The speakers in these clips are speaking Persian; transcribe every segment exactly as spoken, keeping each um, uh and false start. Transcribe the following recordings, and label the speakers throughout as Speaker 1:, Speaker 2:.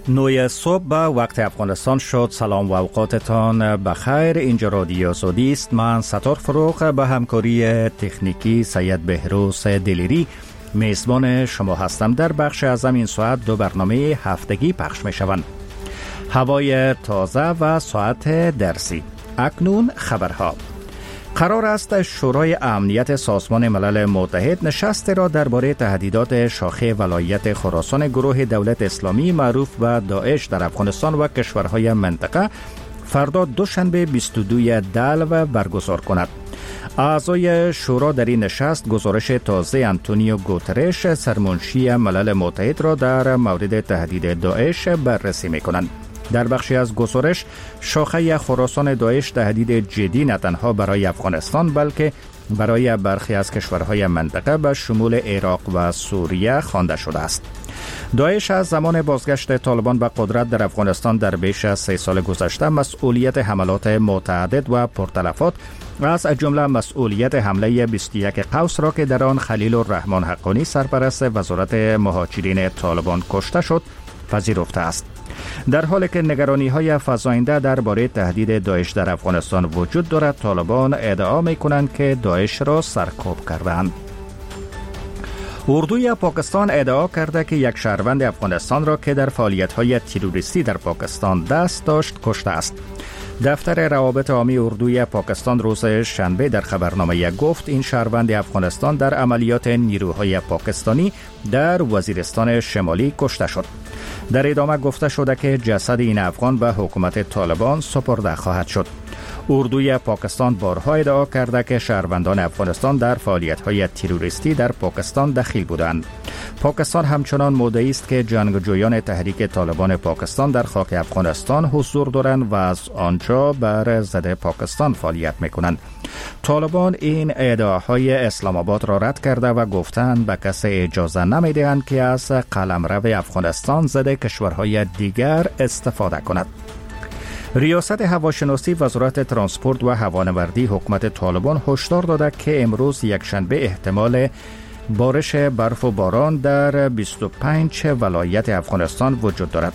Speaker 1: نوی صبح به وقت افغانستان شد. سلام و اوقاتتان بخیر. اینجا رادیو سعودی است. من ستار فروغ به همکاری تکنیکی سید بهروز دلیری میزبان شما هستم. در بخش از این ساعت دو برنامه هفتگی پخش می شوند: هوای تازه و ساعت درسی. اکنون خبرها. قرار است شورای امنیت سازمان ملل متحد نشست را درباره تهدیدات شاخه ولایت خراسان گروه دولت اسلامی معروف به داعش در افغانستان و کشورهای منطقه فردا دوشنبه بیست و دو دلو برگزار کند. اعضای شورا در این نشست گزارش تازه آنتونیو گوترش سرمنشی ملل متحد را در مورد تهدید داعش بررسی می کنند. در بخشی از گزارش، شاخه خراسان داعش تهدید جدی نه تنها برای افغانستان بلکه برای برخی از کشورهای منطقه به شمول عراق و سوریه خوانده شده است. داعش از زمان بازگشت طالبان به قدرت در افغانستان در بیش از سه سال گذشته مسئولیت حملات متعدد و پرتلفات از جمله مسئولیت حمله بیست و یک قوس را که در آن خلیل الرحمن حقانی سرپرست وزارت مهاجرین طالبان کشته شد پذیرفته است. در حالی که نگرانی‌های فزاینده درباره تهدید داعش در افغانستان وجود دارد، طالبان ادعا می‌کنند که داعش را سرکوب کردند. اردوی پاکستان ادعا کرده که یک شهروند افغانستان را که در فعالیت‌های تروریستی در پاکستان دست داشت کشته است. دفتر روابط عامی اردوی پاکستان روز شنبه در خبرنامه گفت این شهروند افغانستان در عملیات نیروهای پاکستانی در وزیرستان شمالی کشته شد. در ادامه گفته شده که جسد این افغان به حکومت طالبان سپرده خواهد شد. اردوی پاکستان بارها ادعا کرده که شهروندان افغانستان در فعالیت‌های تروریستی در پاکستان دخیل بودند. پاکستان همچنان مدعی است که جنگجویان تحریک طالبان پاکستان در خاک افغانستان حضور دارند و از آنجا بر ضد پاکستان فعالیت می‌کنند. طالبان این ادعاهای اسلام آباد را رد کرده و گفتند به کسی اجازه نمی‌دهند که از قلمرو افغانستان ضد کشورهای دیگر استفاده کند. ریاست هواشناسی وزارت ترانسپورت و هوانوردی حکومت طالبان هشدار داده که امروز یکشنبه احتمال بارش برف و باران در بیست و پنج ولایت افغانستان وجود دارد.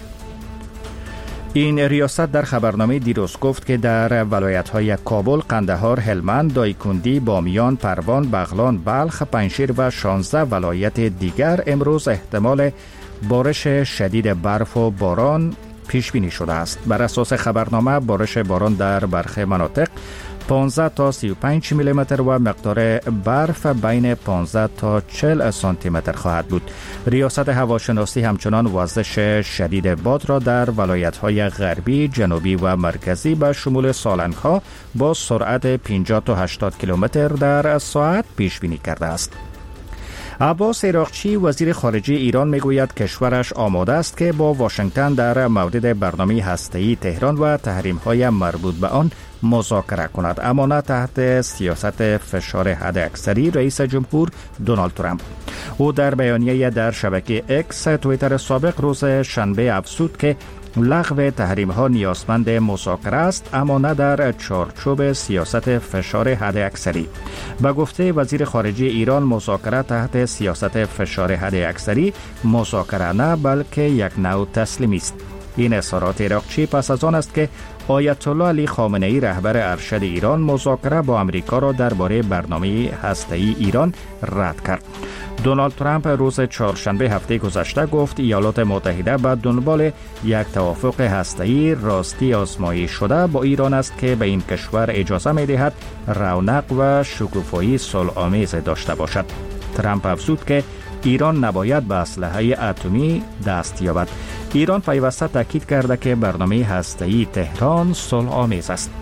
Speaker 1: این ریاست در خبرنامه دیروز گفت که در ولایت‌های کابل، قندهار، هلمند، دایکندی، بامیان، پروان، بغلان، بلخ، پنجشیر و شانزده ولایت دیگر امروز احتمال بارش شدید برف و باران پیش بینی شده است. بر اساس خبرنامه بارش باران در برخی مناطق پانزده تا سی و پنج میلی متر و مقدار برف بین پانزده تا چهل سانتی متر خواهد بود. ریاست هواشناسی همچنان وزش شدید باد را در ولایت‌های غربی، جنوبی و مرکزی به شمول سالنگ‌ها با سرعت پنجاه تا هشتاد کیلومتر در ساعت پیش بینی کرده است. عباس عراقچی وزیر خارجه ایران میگوید کشورش آماده است که با واشنگتن در مورد برنامه هسته‌ای تهران و تحریم‌های مربوط به آن مذاکره کند، اما نه تحت سیاست فشار حداکثری رئیس جمهور دونالد ترامپ. او در بیانیه در شبکه اکس توییتر سابق روز شنبه افزود که لغو تحریم ها نیازمند مذاکره است، اما نه در چارچوب سیاست فشار حداکثری. به گفته وزیر خارجه ایران، مذاکره تحت سیاست فشار حداکثری مذاکره نه بلکه یک نوع تسلیمی است. این اظهارات عراقچی پس از آن است که آیت الله علی خامنه ای رهبر ارشد ایران مذاکره با امریکا را درباره برنامه هسته‌ای ایران رد کرد. دونالد ترامپ روز چهارشنبه هفته گذشته گفت ایالات متحده به دنبال یک توافق هسته‌ای راستی آزمایی شده با ایران است که به این کشور اجازه می‌دهد رونق و شکوفایی صلح‌آمیز داشته باشد. ترامپ افزود که ایران نباید به اسلحه اتمی دست یابد. ایران پیوسته تاکید کرده که برنامه هسته‌ای تهران صلح‌آمیز است.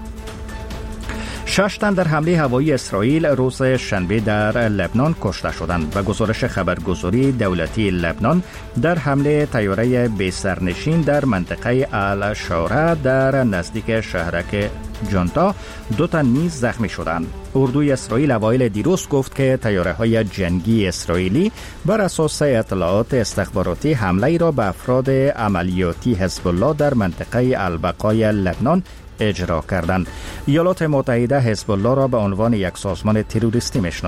Speaker 1: شش تن در حمله هوایی اسرائیل روز شنبه در لبنان کشته شدند. و گزارش خبرگزاری دولتی لبنان در حمله طیاره بی سرنشین در منطقه الشوره در نزدیک شهرک جنتا دو تن نیز زخمی شدند. اردوی اسرائیل اوایل دیروز گفت که طیاره‌های جنگی اسرائیلی بر اساس اطلاعات استخباراتی حمله ای را به افراد عملیاتی حزب الله در منطقه البقای لبنان اجرا کردند. ایالات متحده حزب الله را به عنوان یک سازمان تروریستی میشناسد.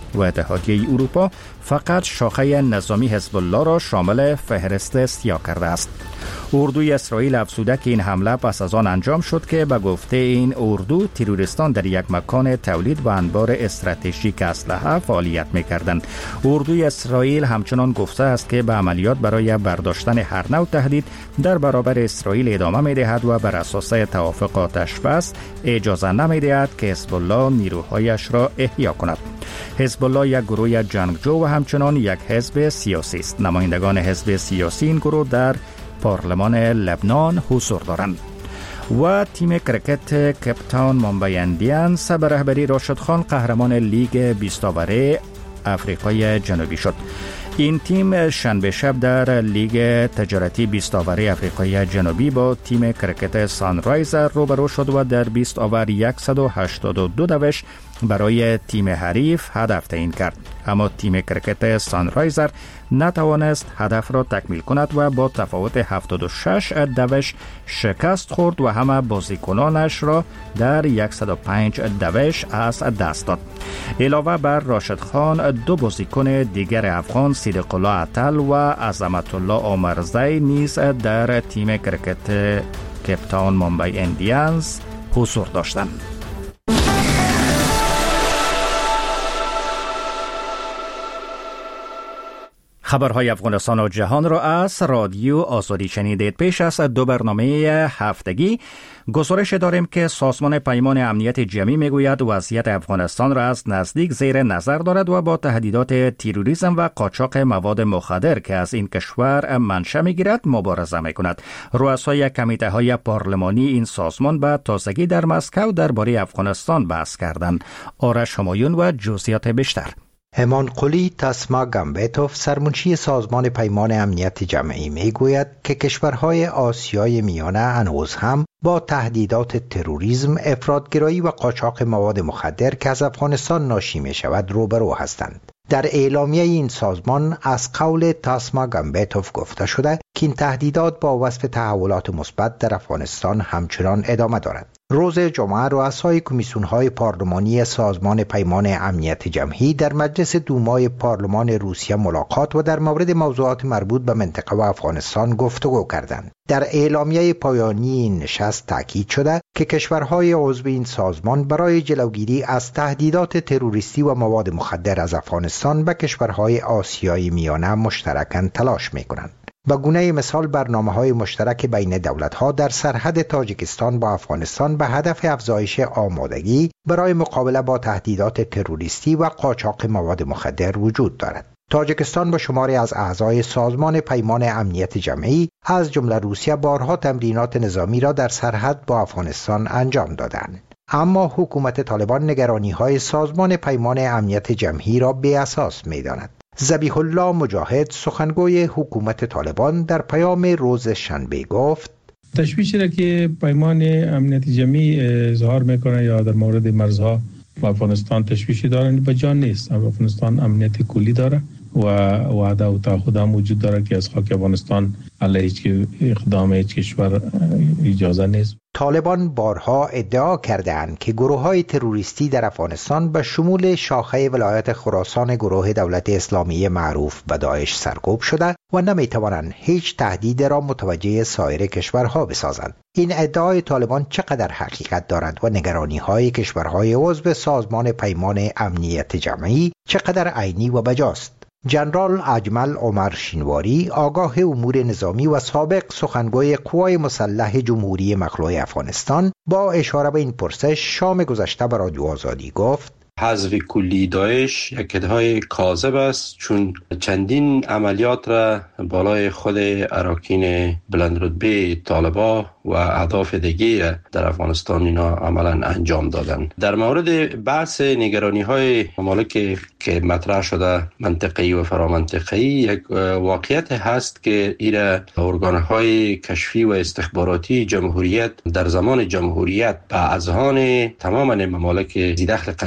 Speaker 1: و اتحادیه اروپا فقط شاخه نظامی حزب الله را شامل فهرست سیاه کرده است. اردوی اسرائیل افزوده که این حمله پس از آن انجام شد که به گفته این اردو تروریستان در یک مکان تولید و انبار استراتژیک اسلحه فعالیت می‌کردند. اردوی اسرائیل همچنان گفته است که به عملیات برای برداشتن هر نوع تهدید در برابر اسرائیل ادامه می‌دهد و بر اساس توافق آتش‌بس اجازه نمی‌دهد که حزب الله نیروهایش را احیا کند. حزب الله یک گروه جنگجو و همچنان یک حزب سیاسی است. نمایندگان حزب سیاسی این گروه در پارلمان لبنان حضور دارند. و تیم کرکت کپتاون مامبای اندیانز به رهبری راشد خان قهرمان لیگ بیست آوره آفریقای جنوبی شد. این تیم شنبه شب در لیگ تجارتی بیست آوره آفریقای جنوبی با تیم کرکت سانرایزر روبرو شد و در بیست آور صد و هشتاد و دو دوش برای تیم حریف هدف تعیین کرد، اما تیم کرکت سانرایزر نتوانست هدف را تکمیل کند و با تفاوت هفتاد و شش دوش شکست خورد و همه بازیکنانش را در صد و پنج دوش از دست داد. علاوه بر راشد خان، دو بازیکن دیگر افغان صدیق الله عطل و عظمت الله عمرزی نیز در تیم کرکت کپتاون مامبای اندیانز حضور داشتند. خبرهای افغانستان و جهان را از رادیو آزادی شنیدید. پیش از دو برنامه هفتگی گزارش داریم که سازمان پیمان امنیت جمعی میگوید وضعیت افغانستان را از نزدیک زیر نظر دارد و با تهدیدات تروریسم و قاچاق مواد مخدر که از این کشور منشأ میگیرد مبارزه میکند. رؤسای کمیته های پارلمانی این سازمان به تازگی در مسکو درباره افغانستان بحث کردند. آرش همایون و جزئیات بیشتر.
Speaker 2: همانقلی تاسماگامبتوف سرمنشی سازمان پیمان امنیت جمعی میگوید که کشورهای آسیای میانه هنوز هم با تهدیدات تروریسم، افراطگرایی و قاچاق مواد مخدر که از افغانستان ناشی می شود روبرو هستند. در اعلامیه این سازمان از قول تاسماگامبتوف گفته شده که این تهدیدات با وصف تحولات مثبت در افغانستان همچنان ادامه دارد. روز جمعه رؤسای کمیسیون‌های پارلمانی سازمان پیمان امنیت جمعی در مجلس دومای پارلمان روسیه ملاقات و در مورد موضوعات مربوط به منطقه و افغانستان گفتگو کردند. در اعلامیه پایانی این نشست تاکید شده که کشورهای عضو این سازمان برای جلوگیری از تهدیدات تروریستی و مواد مخدر از افغانستان به کشورهای آسیای میانه مشترکاً تلاش می‌کنند. به گونه مثال برنامه‌های مشترک بین دولت‌ها در سرحد تاجیکستان با افغانستان به هدف افزایش آمادگی برای مقابله با تهدیدات تروریستی و قاچاق مواد مخدر وجود دارد. تاجیکستان با شماری از اعضای سازمان پیمان امنیت جمعی از جمله روسیه بارها تمرینات نظامی را در سرحد با افغانستان انجام دادند. اما حکومت طالبان نگرانی‌های سازمان پیمان امنیت جمعی را بی‌اساس می‌داند. ذبیح الله مجاهد سخنگوی حکومت طالبان در پیام روز شنبه گفت
Speaker 3: تشویشی را که پیمان امنیت جمعی اظهار میکنه یا در مورد مرزها و افغانستان تشویشی دارن به جان نیست. افغانستان امنیت کلی داره و وعده و تعهد هم وجود داره که از خاک افغانستان علیه هیچ اقدام هیچ کشور اجازه نیست.
Speaker 2: طالبان بارها ادعا کردند که گروه‌های تروریستی در افغانستان به شمول شاخه ولایت خراسان گروه دولت اسلامی معروف به داعش سرکوب شده و نمی‌توانند هیچ تهدید را متوجه سایر کشورها بسازند. این ادعای طالبان چقدر حقیقت دارد و نگرانی‌های کشورهای عضو سازمان پیمان امنیت جمعی چقدر عینی و بجاست؟ جنرال اجمل عمر شینواری آگاه امور نظامی و سابق سخنگوی قوای مسلح جمهوری مخلوع افغانستان با اشاره به این پرسش شام گذشته به رادیو آزادی گفت
Speaker 4: حذف کلی داعش یک ادعای کاذب است، چون چندین عملیات را بالای خود اراکین بلند رتبه طالبان و اهداف دیگه در افغانستان اینا عملا انجام دادن. در مورد بحث نگرانی های ممالک که مطرح شده منطقه‌ای و فرامنطقه‌ای، یک واقعیت هست که ایره ارگان های کشفی و استخباراتی جمهوریت در زمان جمهوریت به اذهان تمام ممالک ذی دخل قضیه افغانستان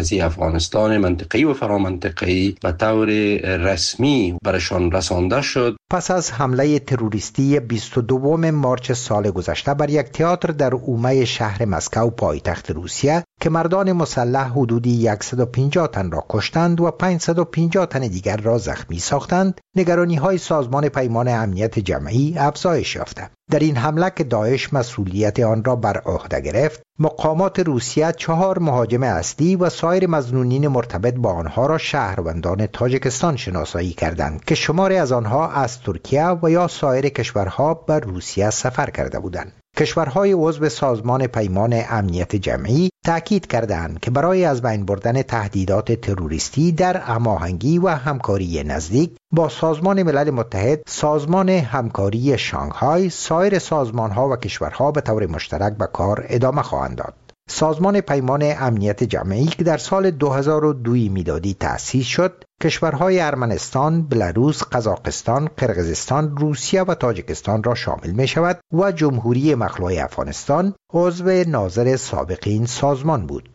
Speaker 4: افغانستان منطقه‌ای و فرامنطقه‌ای به طور رسمی برشان رسانده شد.
Speaker 2: پس از حمله تروریستی بیست و دوم مارچ سال گذشته بر یک تئاتر در اومه شهر مسکو پایتخت روسیه که مردان مسلح حدودی صد و پنجاه تن را کشتند و پانصد و پنجاه تن دیگر را زخمی ساختند، نگرانی‌های سازمان پیمان امنیت جمعی افزایش یافت. در این حمله که داعش مسئولیت آن را بر عهده گرفت، مقامات روسیه چهار مهاجم اصلی و سایر مظنونین مرتبط با آنها را شهروندان تاجیکستان شناسایی کردند که شماری از آنها از ترکیه و یا سایر کشورها بر روسیه سفر کرده بودند. کشورهای عضو سازمان پیمان امنیت جمعی تأکید کردند که برای از بین بردن تهدیدات تروریستی در هماهنگی و همکاری نزدیک با سازمان ملل متحد، سازمان همکاری شانگهای، سایر سازمانها و کشورها به طور مشترک به کار ادامه خواهند داد. سازمان پیمان امنیت جمعی که در سال دو هزار و دو میلادی تأسیس شد، کشورهای ارمنستان، بلاروس، قزاقستان، قرقیزستان، روسیه و تاجیکستان را شامل می شود و جمهوری مخلوع افغانستان عضو ناظر سابق این سازمان بود.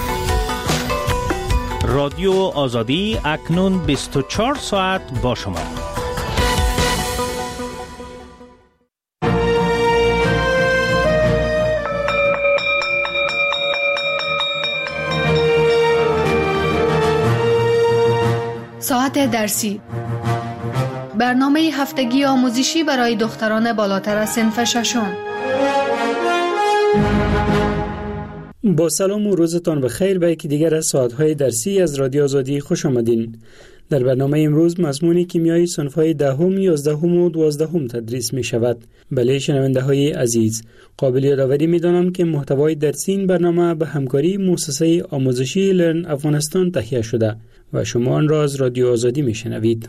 Speaker 5: رادیو آزادی اکنون بیست و چهار ساعت با شما.
Speaker 6: ساعت درسی، برنامه هفتگی آموزشی برای دختران بالاتر از صنف ششم.
Speaker 7: با سلام و روزتان بخیر. به یکی دیگر از ساعت‌های درسی از رادیو آزادی خوش آمدین. در برنامه امروز مضمون کیمیای صنف‌های دهم، یازدهم و دوازدهم تدریس می شود. بله شنونده‌های عزیز، قابل یادآوری می‌دانم که محتوای درسی این برنامه به همکاری مؤسسه آموزشی لرن افغانستان تهیه شده و شما آن را از رادیو آزادی میشنوید.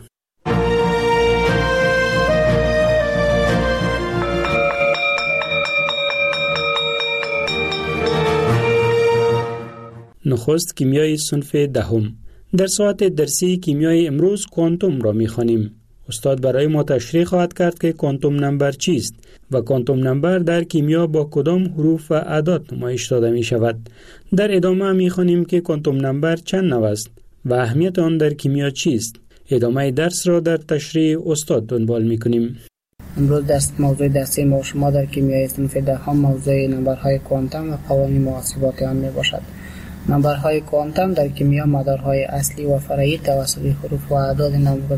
Speaker 7: نخست کیمیای صنف دهم. در ساعت درسی کیمیای امروز کوانتوم را می‌خوانیم. استاد برای ما تشریح خواهد کرد که کوانتوم نمبر چیست و کوانتوم نمبر در کیمیا با کدام حروف و اعداد نمایش داده می شود. در ادامه می خوانیم که کوانتوم نمبر چند نوع است و اهمیت آن در کیمیا چیست. ادامه درس را در تشریح استاد دنبال می کنیم.
Speaker 8: امروز درس موضوع درسی ما شما در کیمیای صنف دهم موضوع نمبرهای کوانتوم و قوانین محاسبات آن می باشد. نمبرهای کوانتوم در کیمیا مدارهای اصلی و فرعی توسط حروف و اعداد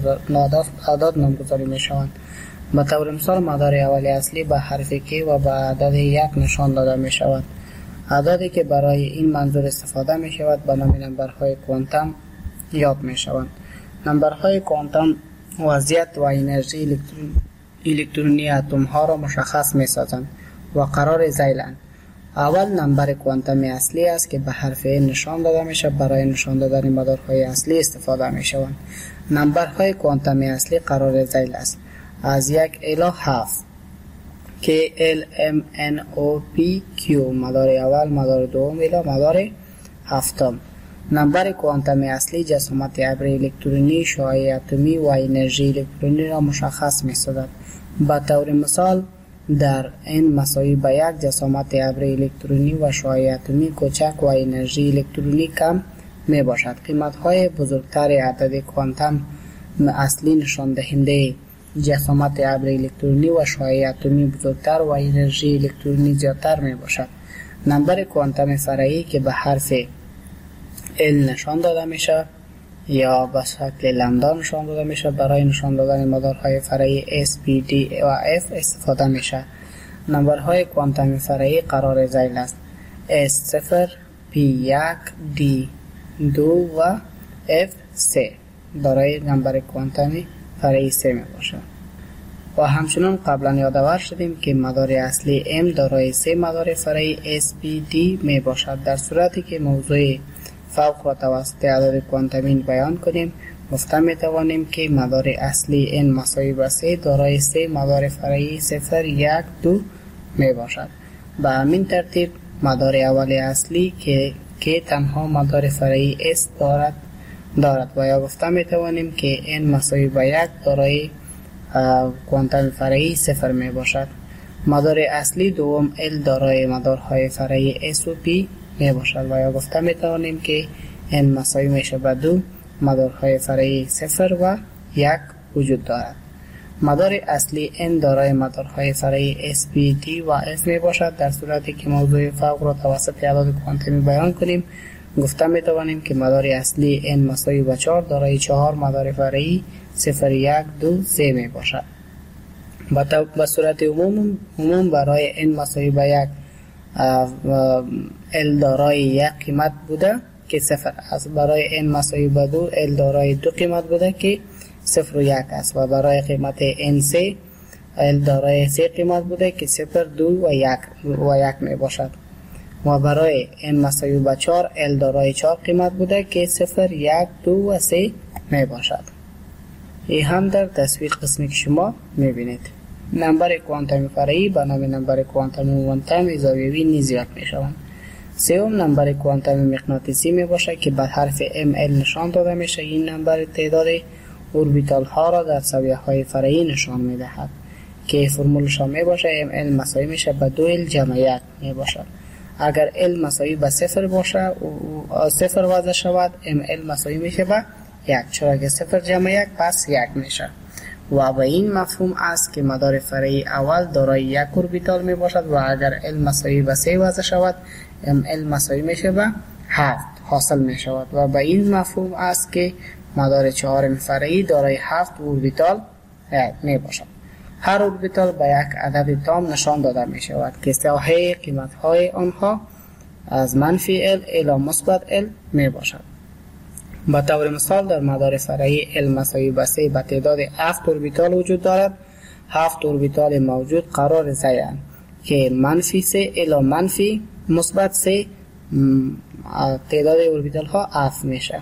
Speaker 8: اعداد نامگذاری می شوند. به طور مثال مدار اولی اصلی به حرف کی و به عدد یک نشان داده می شود. اعدادی که برای این منظور استفاده می شود به نام نمبرهای کوانتوم یاد می شوند. نمبرهای کوانتوم وضعیت و انرژی الکترون الکترونی اتم ها را مشخص می سازند و قرار ذیلند. اول نمبر کوانتوم اصلی است که به حرف نشان داده می شود. برای نشان دادن مدارهای اصلی استفاده می شوند. نمبرهای کوانتوم اصلی قرار ذیل است از یک الی هفت که L M N O P Q مدار اول، مدار دوم الی مدار هفتم. نمبر کوانتوم اصلی جسامت ابر الکترونی، شعاع اتمی و انرژی الکترونی را مشخص می سازد. به طور مثال در n مساوی به یک جسامت ابر الکترونی و شعاع اتمی کوچک و انرژی الکترونی کم می باشد. قیمت های بزرگتر عدد کوانتوم اصلی نشان دهنده جسامت ابر الکترونی و شعاع اتمی بزرگتر و انرژی الکترونی زیادتر می باشد. نمبر کوانتوم فرعی که به حرف L نشان داده می شود یا به شکل لامدا نشان داده می شود. برای نشان دادن مدارهای فرعی S, P, D و F استفاده می شود. نمبرهای کوانتوم فرعی قرار ذیل است. S صفر، P یک، D دو و F سه برای نمبر کوانتوم فرعی سه می باشد. و همچنان قبلا یادآور شدیم که مدار اصلی M دارای سه مدار فرعی S, P, D می باشد. در صورتی که موضوع فوق را توسط عدد کوانتومی بیان کنیم، گفته می توانیم که مدار اصلی n مساوی به سه دارای سه مدار فرعی صفر، یک، دو می باشد. به همین ترتیب مدار اول اصلی که که تنها مدار فرعی s دارد دارد و یا گفته می توانیم که n مساوی به یک دارای کوانتوم فرعی صفر می باشد. مدار اصلی دوم L دارای مدارهای فرعی s و p می باشد و یا گفته می توانیم که n مساوی میشه به دو، مدارهای فرعی صفر و یک وجود دارد. مدار اصلی n دارای مدارهای فرعی s, p, d و f می باشد. در صورتی که موضوع فوق را توسط اعداد کوانتومی بیان کنیم، گفته می توانیم که مدار اصلی n مساوی به چهار دارای چهار مدار فرعی صفر، یک، دو، سه می باشد. به صورت عموم عموم برای n مساوی به یک l دارای یک قیمت بوده که صفر است. برای n مساوی به دو l دارای دو قیمت بوده که صفر و یک است و برای قیمت n سه l دارای سه قیمت بوده که صفر، دو و یک و یک می باشد. و برای n مساوی به چهار l دارای چهار قیمت بوده که صفر، یک، دو و سه می باشد. این هم در تصویر قسمی که شما می بینید. نمبر کوانتومی فرعی به نام نمبر کوانتومی موانتوم زاویه‌ای نیز یاد می شوند. سوم نمبر کوانتومی مغناطیسی می باشد که به حرف ام ال نشان داده میشه. این نمبر تعداد اوربیتال ها را در زاویه های فرعی نشان می دهد که فرمولشان می باشه ام ال مساوی میشه به دو ال جمع یک می باشد. اگر ال مساوی به صفر باشه و صفر وضع شود ام ال مساوی میشه به یک، چرا که صفر جمع یک پس یک میشه. و به این مفهوم است که مدار فرعی اول دارای یک اوربیتال می باشد و اگر ال مساوی به سه وضع شود ام ال مساوی میشه به هفت حاصل می شود. و به این مفهوم است که مدار چهارم فرعی دارای هفت اوربیتال می باشد. هر اوربیتال به یک عدد تام نشان داده می شود که ساحه قیمت های آنها از منفی ال الی مثبت ال می باشد. به طور مثال در مدار فرعی ال مساوی به سه به تعداد هفت اوربیتال وجود دارد. هفت اوربیتال موجود قرار زیان که منفی سه الی منفی مثبت سه تعداد اوربیتال ها اف میشه.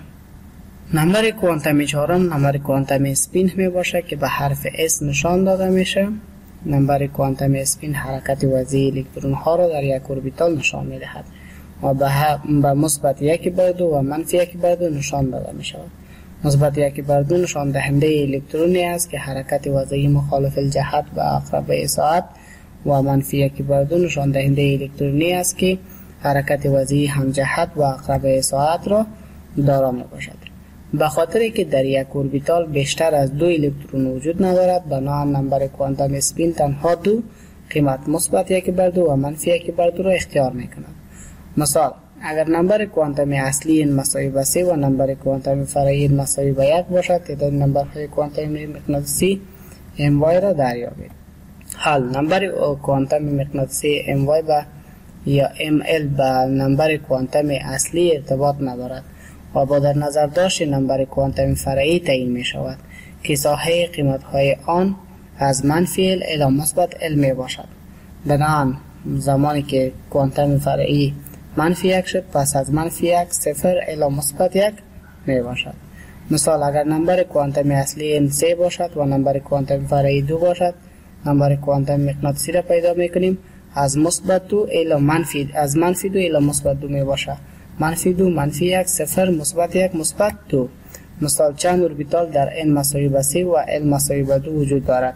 Speaker 8: نمبر کوانتومی چهارم نمبر کوانتومی اسپین می باشه که به حرف اس نشان داده میشه. نمبر کوانتومی اسپین حرکت وضعی الکترون ها را در یک اوربیتال نشان می دهد و به مثبت یک بر دو و منفی یک بر دو نشان داده می شود. مثبت یک بر دو نشان دهنده الکترونی است که حرکت وضعی مخالف الجهت به عقربه ساعت و منفی یک بر دو نشان دهنده الکترونی است که حرکت وضعی همجهت و عقربه ساعت را دارا می باشد. به خاطر که در یک اوربیتال بیشتر از دو الکترون وجود ندارد، بنابراین نمبر کوانتوم اسپین تنها دو قیمت مثبت یک بر دو و منفی یک بر دو را اختیار می کند. مثال اگر نمبر کوانتومی اصلی مساوی به سه و نمبر کوانتومی فرعی مساوی به یک باشد، تعداد نمبرهای کوانتومی مغناطیسی ام وای را دریابید. حال نمبر کوانتومی مغناطیسی ام وای با یا ام ال به نمبر کوانتومی اصلی ارتباط ندارد و با در نظر داشت نمبر کوانتومی فرعی تعیین می شود که ساحه قیمت های آن از منفی ال الی مثبت ال می باشد. بنابراین زمانی که کوانتومی فرعی منفی یک شد پس از منفی یک صفر الی مثبت یک می باشد. مثال اگر نمبر کوانتومی اصلی ان سه باشد و نمبر کوانتومی فرعی دو باشد، نمبر کوانتومی مغناطیسی را پیدا می کنیم از مثبت دو الی منفی از منفی دو الی مثبت دو می باشد. منفی دو منفی یک صفر مثبت یک مثبت دو. مثال چند اوربیتال در n مساوی به سه و l مساوی به دو وجود دارد.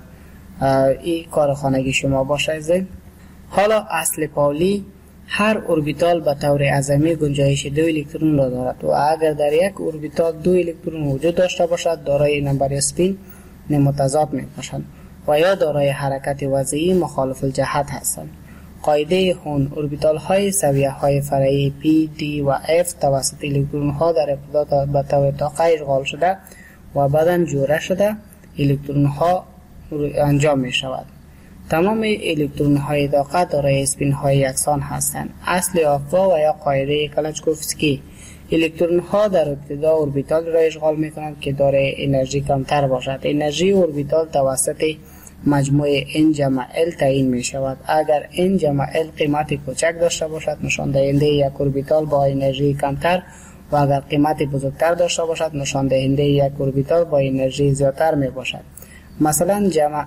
Speaker 8: این کار خانگی شما باشه. حالا اصل پاولی هر اوربیتال به طور اعظمی گنجایش دو الکترون را دارد و اگر در یک اوربیتال دو الکترون وجود داشته باشد دارای نمبر اسپین متضاد می باشند و یا دارای حرکت وضعی مخالف الجهت هستند. قاعده هون اوربیتال های سویه های فرعی P, D و F توسط الکترون ها در ابتدا به طور طاقه اشغال شده و بعداً جوره شده الکترون ها انجام می شود. تمام الکترون های طاقه دارای اسپین های یکسان هستند. اصل آقا و یا قاعده کلاشکوفسکی الکترون ها در ابتدا اوربیتال را اشغال می کنند که دارای انرژی کمتر باشد. انرژی اوربیتال توسط مجموع n جمع l تعیین می شود. اگر n جمع l قیمت کوچک داشته باشد نشان دهنده یک اوربیتال با انرژی کمتر و اگر قیمت بزرگتر داشته باشد نشان دهنده یک اوربیتال با انرژی زیادتر می باشد. مثلا جمع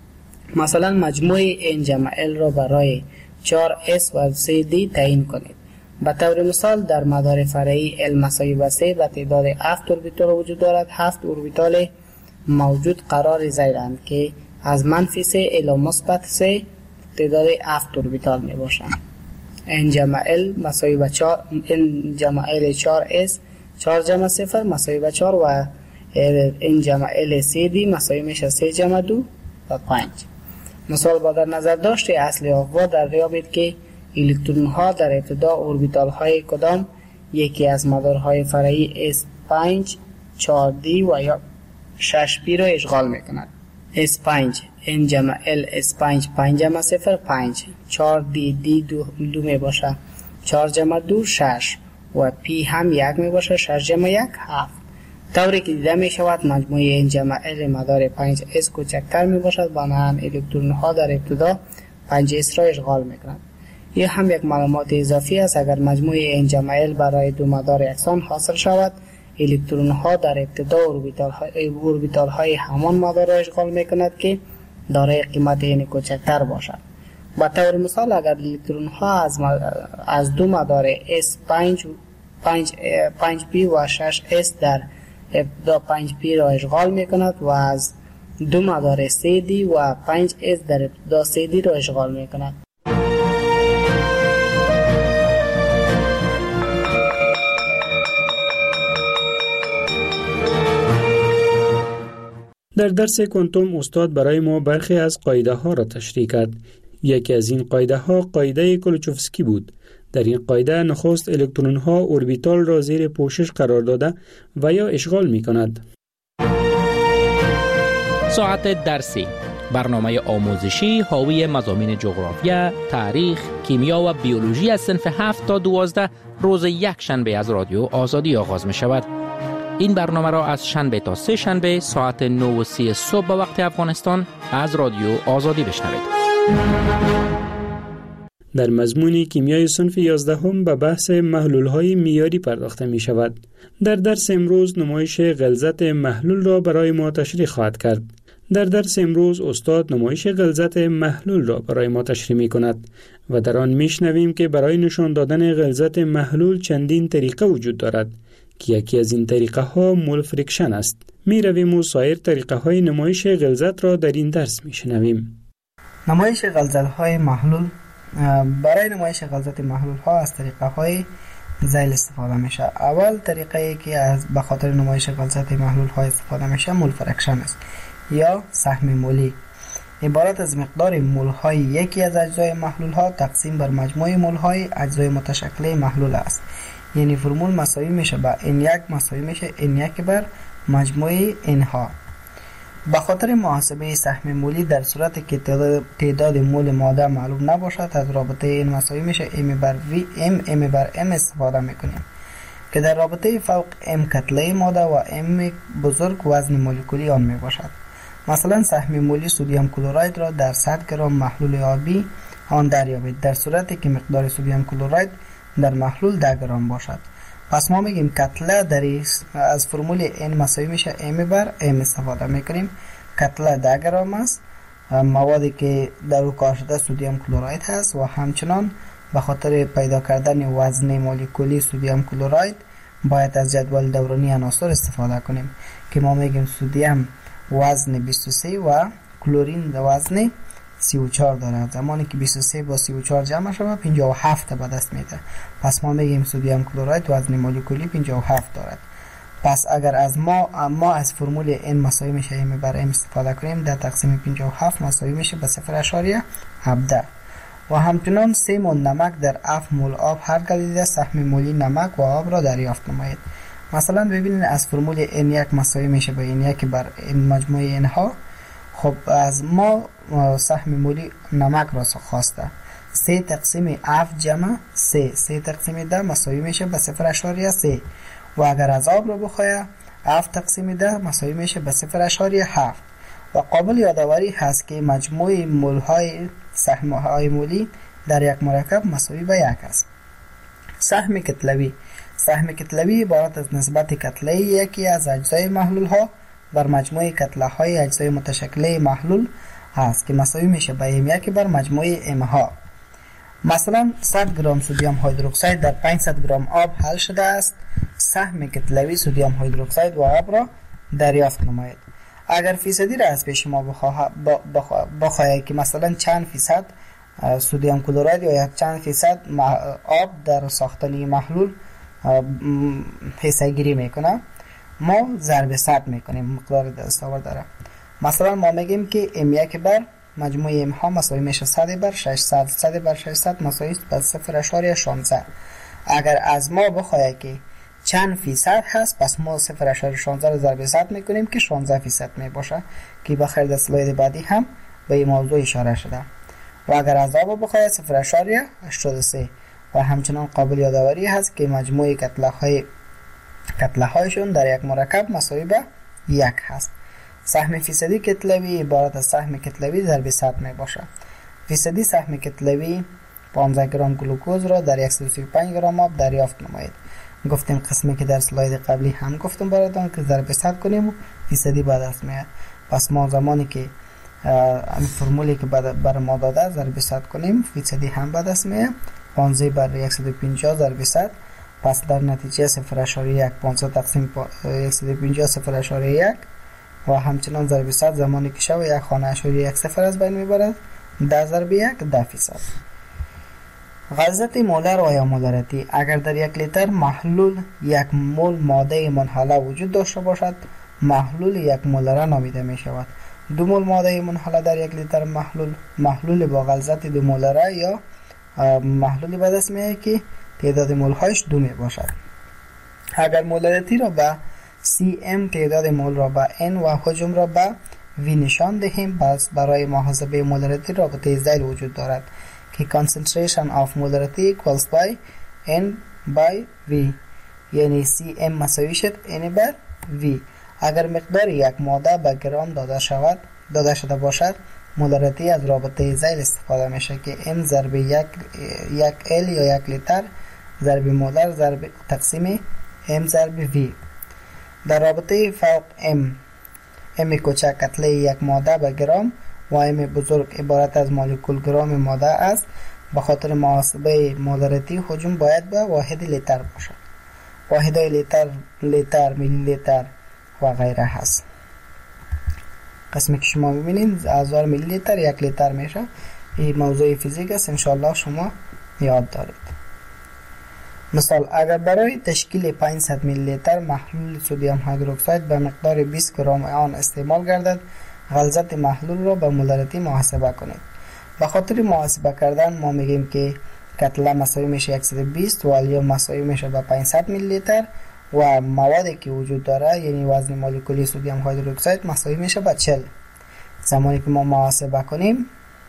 Speaker 8: مثلا مجموع n جمع l را برای چهار اس و سه دی تعیین کنید. به طور مثال در مدار فرعی l مساوی به سه به تعداد هفت اوربیتال وجود دارد. هفت اوربیتال موجود قرار زیرند که از منفی سه الی مثبت سه تعداد هفت اوربیتال می باشند. n جمع l مساوی به چهار n جمع l چهار اس چهار جمع صفر مساوی به چهار و این جمع ال سی دی مساوی میشه سه جمع دو و پنج. مثال با در نظر داشته اصل آقا در ریابید که الکترون ها در ابتدا اوربیتال های کدام یکی از مدارهای فرعی اس پنج، چهار دی و یا شش پی را اشغال میکند. اس پنج این جمع ال اس پنج پنج جمع صفر پنج، چهار دی دی دو, دو می باشه، چهار جمع دو شش و پی هم یک می باشه، شش جمع یک هفت. طوری که دیده می شود مجموعه این جمع ال مدار پنج اس کوچکتر می باشد، بنابراین الکترون ها در ابتدا پنج اس را اشغال می کنند. این هم یک معلومات اضافی است. اگر مجموعه این جمع ال برای دو مدار یکسان حاصل شود، الکترون ها در ابتدا اوربیتال های اوربیتال های همان مدار را اشغال می کند که دارای قیمت این کوچکتر باشد. به طور مثال اگر الکترون ها از از دو مدار اس پنج پنج پی و شش اس در ابتدا پنج پی را اشغال می کند و از دو مدار سه دی و پنج اس در ابتدا سه دی را اشغال می کند.
Speaker 7: در درس کوانتوم استاد برای ما برخی از قاعده ها را تشریح کرد. یکی از این قاعده ها قاعده کلوچوفسکی بود. در این قاعده نخست الکترون ها اوربیتال را زیر پوشش قرار داده و یا اشغال می کند.
Speaker 9: ساعت درسی، برنامه آموزشی حاوی مضامین جغرافیا، تاریخ، کیمیا و بیولوژی از صنف هفت تا دوازده روز یک شنبه از رادیو آزادی آغاز می شود. این برنامه را از شنبه تا سه شنبه ساعت نه و سی صبح به وقت افغانستان از رادیو آزادی بشنوید.
Speaker 7: در مضمون کیمیای صنف یازدهم به بحث محلول‌های معیاری پرداخته می شود. در درس امروز نمایش غلظت محلول را برای ما تشریح خواهد کرد. در درس امروز استاد نمایش غلظت محلول را برای ما تشریح می کند و در آن می شنویم که برای نشان دادن غلظت محلول چندین طریقه وجود دارد که یکی از این طریقه ها مول فریکشن است. می رویم و سایر طریقه های نمایش غلظت را در این درس می شنویم.
Speaker 8: نمایش غلظت های محلول. برای نمایش غلظت محلول ها از طریقه های ذیل استفاده میشه. اول طریقه ای که از به خاطر نمایش غلظت محلول ها استفاده میشه مول فریکشن است یا سهم مولی. عبارت از مقدار مول های یکی از اجزای محلول ها تقسیم بر مجموع مول های اجزای متشکل محلول است. یعنی فرمول مساوی میشه با ان یک مساوی میشه ان یک بر مجموع ان ها. به خاطر محاسبه سهم مولی در صورتی که تعداد, تعداد مول ماده معلوم نباشد از رابطه این مساوی میشه ام بر وی ام ام بر ام استفاده میکنیم که در رابطه فوق ام کتله ماده و ام بزرگ وزن مولکولی آن میباشد. مثلا سهم مولی سدیم کلراید را در صد گرم محلول آبی آن دریابید در صورتی که مقدار سدیم کلراید در محلول ده گرم باشد. پس ما میگیم کتله در از فرمول n مساوی میشه m بر m استفاده میکنیم. کتله ده گرم است، موادی که در او کار شده سدیم کلراید هست و همچنان به خاطر پیدا کردن وزن مولکولی سدیم کلراید باید از جدول دورانی عناصر استفاده کنیم که ما میگیم سدیم وزن بیست و سه و کلورین وزن سی و چهار دارد. زمانی که بیست و سه با سی و چهار جمع شود پنجاه و هفت به دست میده. پس ما میگیم سدیم کلراید وزن مولکولی پنجاه و هفت دارد. پس اگر از ما ما از فرمول n مساوی میشه m بر m استفاده کنیم در تقسیم پنجاه و هفت مساوی میشه به صفر اشاریه هفده. و همچنان سه مول نمک در هفت مول آب هر گردیده سهم مولی نمک و آب را دریافت نمایید. مثلا ببینید از فرمول n یک مساوی میشه به n یک بر n مجموع n ها. خب از ما سهم مولی نمک را خواسته. سه تقسیم هفت جمع سه سه تقسیم ده مساوی میشه به صفر اشاریه سه و اگر از آب رو بخواید هفت تقسیم ده مساوی میشه به صفر اشاریه هفت. و قابل یادآوری هست که مجموع مول های سهم های مولی در یک مرکب مساوی به یک است. سهم کتلوی. سهم کتلوی عبارت از نسبت کتله یکی از اجزای محلول ها بر مجموع کتله های اجزای متشکل محلول هست که مساوی میشه به ام یک بر مجموع ام ها. مثلا صد گرم سدیم هیدروکسید در پانصد گرم آب حل شده است. سهم کتلوی سدیم هیدروکسید و آب را دریافت نمایید. اگر فیصدی را از پیش ما بخواهید که مثلا چند فیصد سدیم کلراید یا یک چند فیصد آب در ساختنی محلول حصه گیری میکنه، ما ضرب صد میکنیم مقدار دستاورد داره. مثلا ما میگیم که ام یک بر مجموع ام ها مساوی میشه صد بر ششصد، صد بر ششصد مساوی است به صفر اشاریه شانزده. اگر از ما بخواه که چند فیصد هست، پس ما صفر اشاریه شانزده رو ضرب صد میکنیم که شانزده فیصد میباشه که بخیر در سلاید بعدی هم به این موضوع اشاره شده. و اگر از آب بخواه صفر اشاریه هشتاد و سه. و همچنان قابل یادآوری هست که مجموع کتله های کتله هایشون در یک مرکب مساوی به یک هست. سهم فیصدی کتلوی عبارت از سهم کتلوی ضرب صد می باشه. فیصدی سهم کتلوی پانزده گرم گلوکوز را در صد و سی و پنج گرم آب دریافت نماید. گفتیم قسمی که در سلاید قبلی هم گفتم براتون که ضرب صد کنیم و فیصدی به دست میاد. پس ما زمانی که این فرمولی که بر ما داده ضرب صد کنیم، فیصدی هم به دست میاد. پانزده بر صد و پنجاه ضرب صد، پس در نتیجه صفر اشاریه یک پانصد تقسیم صد و پنجاه صفر اشاریه یک و همچنان ضرب صد زمانی که شو یک خانه اشاریه یک صفر از بین میبرد، ده ضرب یک ده فیصد. غلظت مولر و یا مولریتی: اگر در یک لیتر محلول یک مول ماده منحله وجود داشته باشد، محلول یک مولره نامیده می شود. دو مول ماده منحله در یک لیتر محلول محلول با غلظت دو مولره یا محلولی به دست میاد که تعداد مول هایش دو می باشد. اگر مولریتی را به سی ام، تعداد مول را به N و حجم را به V نشان دهیم، پس برای محاسبه مولریتی رابطه ذیل وجود دارد که concentration of molarity equals by N by V، یعنی سی ام مساوی شد N بر V. اگر مقدار یک ماده به گرام داده شود داده شده باشد، مولریتی از رابطه ذیل استفاده میشه که M ضرب یک یک L یا یک لیتر ضرب مولر ضرب تقسیم M ضرب V. در رابطه فوق M، M کوچک کتله یک ماده به گرام و M بزرگ عبارت از مولکول گرام ماده است. به خاطر محاسبه مولریتی حجم باید به واحد لیتر باشد. واحدهای لیتر، لیتر، میلی لیتر و غیره هست. قسمی که شما ببینید هزار میلی لیتر یک لیتر میشه. این موضوع فیزیک است، انشاءالله شما یاد دارید. مثال: اگر برای تشکیل پانصد میلی لیتر محلول سدیم هیدروکساید به مقدار بیست گرم آن استعمال گردد، غلظت محلول را به مولریتی محاسبه کنید. به خاطر محاسبه کردن ما میگیم که کتله مساوی میشه صد و بیست و الیوم مساوی میشه به پانصد میلی لیتر و موادی که وجود داره یعنی وزن مولکولی سدیم هیدروکساید مساوی میشه به چهل. زمانی که ما محاسبه کنیم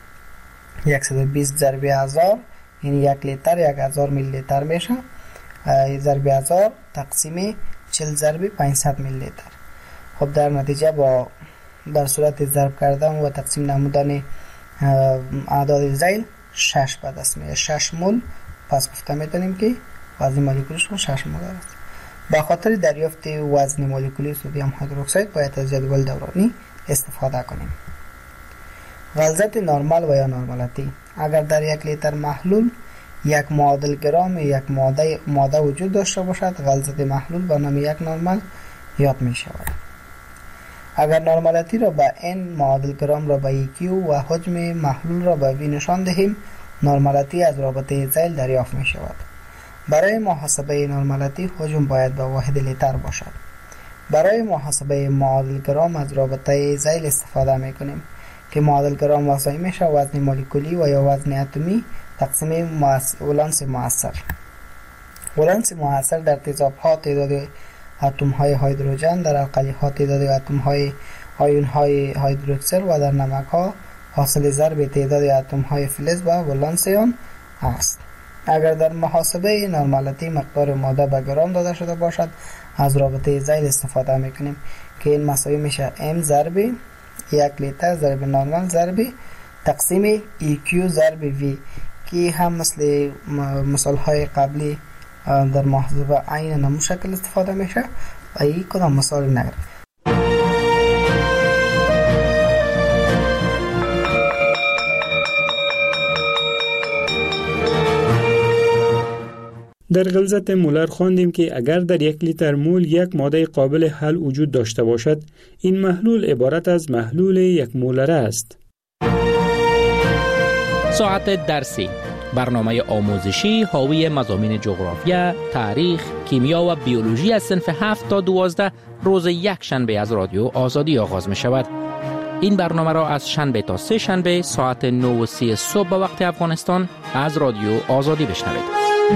Speaker 8: صد و بیست ضرب هزار یعنی یک لیتر یک هزار میلی لیتر میشه، ضرب هزار تقسیم چهل ضرب پانصد میلی لیتر. خب در نتیجه با در صورت ضرب کردن و تقسیم نمودن اعداد ذیل شش به دست میاد. شش مول، پس گفته میتونیم که وزن مولکولیشون شش مول است. به خاطر دریافت وزن مولکولی سدیم هیدروکساید باید از جدول دورانی استفاده کنیم. غلظت نرمال و یا نرمالتی: اگر در یک لیتر محلول یک معادل گرام یک ماده ماده وجود داشته باشد، غلظت محلول به نام یک نرمال یاد می شود. اگر نرمالتی را به N، معادل گرام را به Q و حجم محلول را به V نشان دهیم، نرمالتی از رابطه ذیل دریافت می شود. برای محاسبه نرمالتی حجم باید به واحد لیتر باشد. برای محاسبه معادل گرام از رابطه ذیل استفاده می کنیم که معادل گرام واسه میشه وزن مولکولی و یا وزن اتمی تقسیم ولانس مؤثر. ولانس مؤثر در تیزاب ها تعداد اتم های هیدروژن، در القلی ها تعداد اتم های آیون های هیدروکسل و در نمک ها حاصل ضرب تعداد اتم های فلز و ولانس آن است. اگر در محاسبه نرمالتی مقدار ماده به گرام داده شده باشد، از رابطه ذیل استفاده میکنیم که این مساوی میشه M ضرب یک لیتر ضرب نرمال ضرب تقسیم ای کیو ضرب V که هم مثل مثال های قبلی در محاسبه عین نمو شکل استفاده میشه و این کدام مثال نگرد.
Speaker 7: در غلظت مولر خواندیم که اگر در یک لیتر مول یک ماده قابل حل وجود داشته باشد، این محلول عبارت از محلول یک مولره است.
Speaker 9: ساعت درسی برنامه آموزشی حاوی مضامین جغرافیا، تاریخ، کیمیا و بیولوژی از صنف هفت تا دوازده روز یک شنبه از رادیو آزادی آغاز می شود. این برنامه را از شنبه تا سه شنبه ساعت نه و سی صبح به وقت افغانستان از رادیو آزادی بشنوید.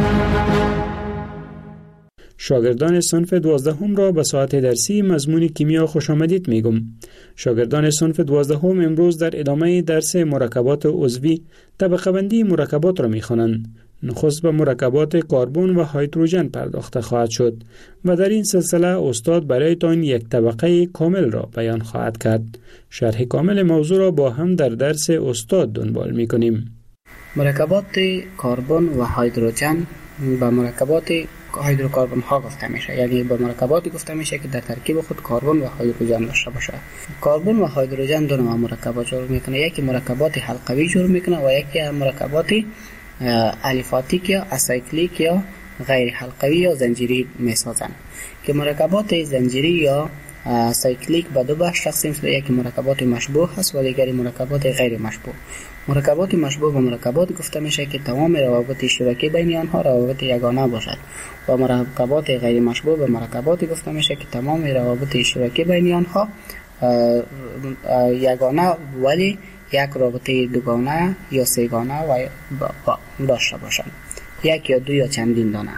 Speaker 7: شاگردان صنف دوازدهم را به ساعت درسی مضمون کیمیا خوش آمدید میگم. شاگردان صنف دوازدهم امروز در ادامه درس مرکبات عضوی طبقه بندی مرکبات را میخوانند. نخست به مرکبات کربن و هیدروژن پرداخته خواهد شد و در این سلسله استاد برایتان یک طبقه کامل را بیان خواهد کرد. شرح کامل موضوع را با هم در درس استاد دنبال میکنیم.
Speaker 8: مرکبات کربن و هیدروژن به مرکبات هیدروکربن ها گفته میشه، یعنی به مرکباتی گفته میشه که در ترکیب خود کربن و هیدروژن داشته باشه. کربن و هیدروژن دو نوع مرکبات جور میکنه، یکی مرکبات حلقوی جور میکنه و یکی مرکبات الیفاتیک یا اسایکلیک یا غیر حلقوی یا زنجیری میسازن. که مرکبات زنجیری یا سایکلیک به دو بخش تقسیم شده، یکی مرکبات مشبوه هست و دیگری مرکبات غیر مشبوه. مرکبات مشبوه به مرکبات گفته میشه که تمام روابط اشتراکی بین آنها روابط یگانه باشد و مرکبات غیر مشبوه به مرکبات گفته میشه که تمام روابط اشتراکی بین آنها یگانه ولی یک رابطه دوگانه یا سه‌گانه و داشته باشند، یک یا دو یا چندین دانه.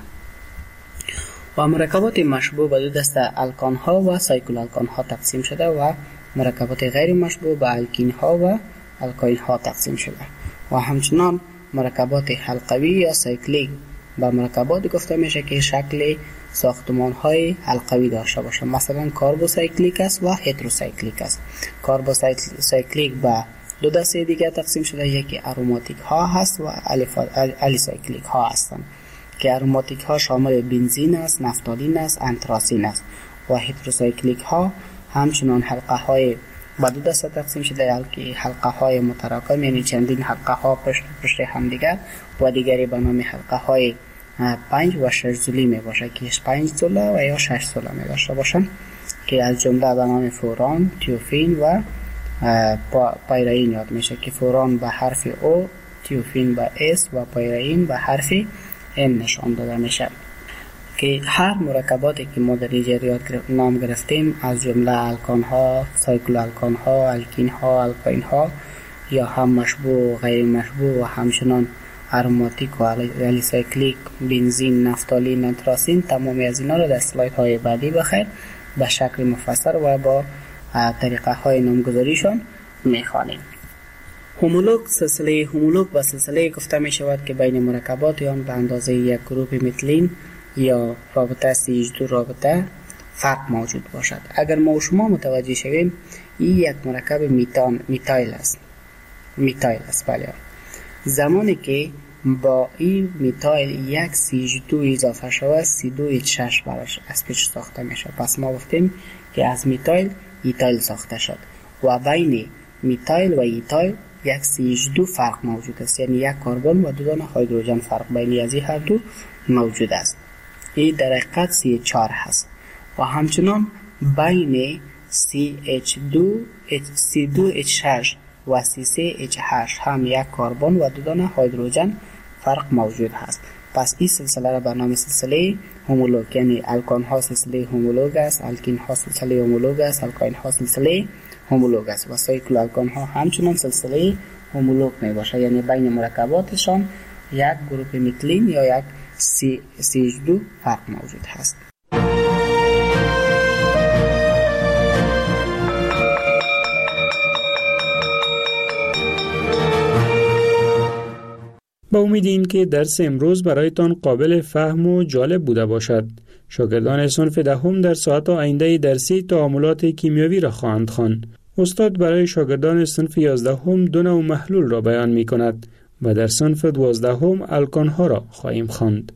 Speaker 8: و مرکبات مشبوه به دو دسته الکان ها و سایکل الکان ها تقسیم شده و مرکبات غیر مشبوه به الکین ها و الکاین ها تقسیم شده. و همچنان مرکبات حلقوی یا سایکلیک به مرکبات گفته میشه که شکل ساختمان های حلقوی داشته باشه، مثلا کاربوسایکلیک است و هتروسایکلیک است. کاربوسایکلیک به دو دسته دیگه تقسیم شده، یکی اروماتیک ها هست و الیسایکلیک ها هستند که اروماتیک ها شامل بنزین است، نفتالین است، انتراسین است. و هتروسایکلیک ها همچنان حلقه های با دو دسته تقسیم شده، که حلقه های متراکم یعنی چندین حلقه ها پشت پشت هم دیگر و دیگری به نام حلقه های پنج و شش زولی می باشه که پنج زوله و یا شش زوله می داشته باشن که از جمله به نام فوران، تیوفین و پایرین یاد میشه که فوران به حرف او، تیوفین به اس و پایرین به حرف ام نشان داده میشه. که هر مرکباتی که ما در اینجا یاد نام گرفتیم از جمله الکان ها، سایکل الکان ها، الکین ها، الکاین ها یا هم مشبوه و غیر مشبوه و همچنان اروماتیک و الیسایکلیک، بنزین، نفتالین، انتراسین، تمامی از اینا رو در اسلاید های بعدی بخیر به شکل مفصل و با طریقه های نامگذاریشان میخوانیم. هومولوگ، سلسله هومولوگ و سلسله گفته می شود که بین مرکبات آن به اندازه یک گروپ متلین یا رابطه سی اچ دو رابطه فرق موجود باشد. اگر ما و شما متوجه شویم این یک مرکب میتان میتایل است. میتایل است بله. زمانی که با این میتایل یک سی اچ دو اضافه شود سی دو اچ شش براش از پیش ساخته میشه. پس ما گفتیم که از میتایل ایتایل ساخته شد و بین میتایل و ایتایل یک سی اچ دو فرق موجود است، یعنی یک کربن و دو دانه هیدروژن فرق بین از این هر دو موجود است. این در حقیقت سی اچ چهار هست و همچنان بین سی اچ دو سی دو اچ شش و سی سه اچ هشت هم یک کربن و دو دانه هیدروژن فرق موجود هست. پس این سلسله را به نام سلسله هومولوگ، یعنی الکان ها سلسله هومولوگ است، الکین ها سلسله هومولوگ است، الکاین ها سلسله هومولوگ است و سایکل الکان ها همچنان سلسله هومولوگ می باشه، یعنی بین مرکباتشان یک گروپ متلین یا یک سی اچ دو فرق موجود هست.
Speaker 7: با امید این که درس امروز برایتان قابل فهم و جالب بوده باشد. شاگردان صنف دهم در ساعت آینده درسی تعاملات کیمیاوی را خواهند خواند. استاد برای شاگردان صنف یازدهم دو نوع محلول را بیان می کند و در صنف دوازدهم الکان ها را خواهیم خواند.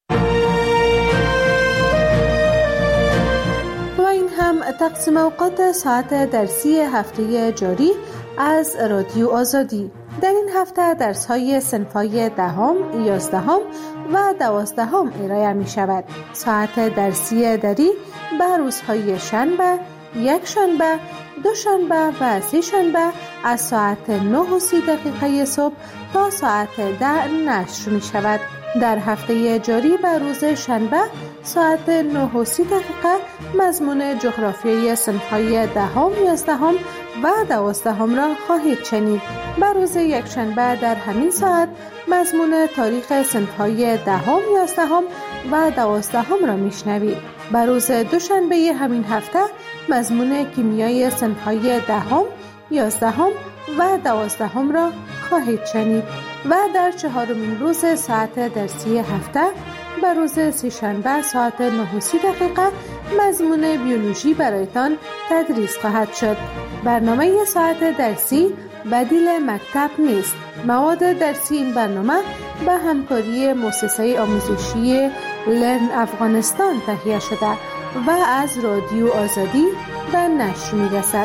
Speaker 6: و این هم تقسیم اوقات ساعت درسی هفته جاری از رادیو آزادی. در این هفته درس های صنف‌های دهم، یازدهم و دوازدهم ارائه می شود. ساعت درسی دری به روزهای شنبه، یک شنبه، دو شنبه و سه شنبه از ساعت نه و سی دقیقه صبح تا ساعت ده نشر می شود. در هفته جاری بر روز شنبه ساعت نه و سی دقیقه مضمون جغرافیایی صنف‌های دهم، یازدهم و دوازدهم را خواهید شنید. بر روز یکشنبه در همین ساعت مضمون تاریخ صنف‌های دهم، یازدهم و دوازدهم را میشنوید. بر روز دوشنبه همین هفته مضمون کیمیای صنف‌های دهم، یازدهم و دوازدهم را خواهید شنید و در چهارمین روز ساعت درسی هفته بر روز سه‌شنبه ساعت نه و سی دقیقه مضمون بیولوژی برایتان تدریس خواهد شد. برنامه ساعت درسی بدیل مکتب نیست. مواد درسی این برنامه به همکاری مؤسسه آموزشی لرن افغانستان تهیه شده و از رادیو آزادی به نشر می‌رسد.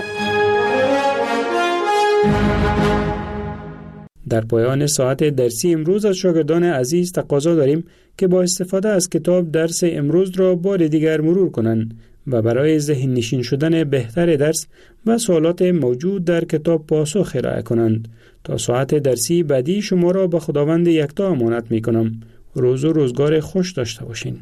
Speaker 7: در پایان ساعت درسی امروز از شاگردان عزیز تقاضا داریم که با استفاده از کتاب درس امروز را بار دیگر مرور کنند و برای ذهن نشین شدن بهتر درس و سوالات موجود در کتاب پاسخ ارائه کنند. تا ساعت درسی بعدی شما را به خداوند یکتا امانت می کنم. روز و روزگار خوش داشته باشین.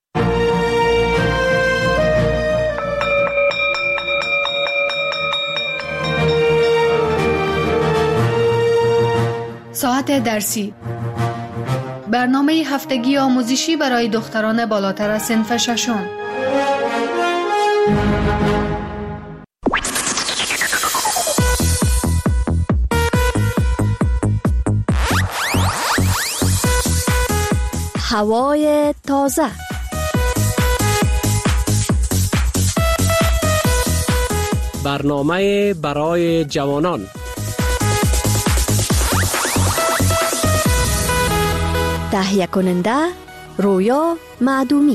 Speaker 10: ساعت درسی، برنامه هفتگی آموزشی برای دختران بالاتر از صنف ششم.
Speaker 11: هوای تازه،
Speaker 12: برنامه برای جوانان.
Speaker 11: تهیه کننده رویا معدومی.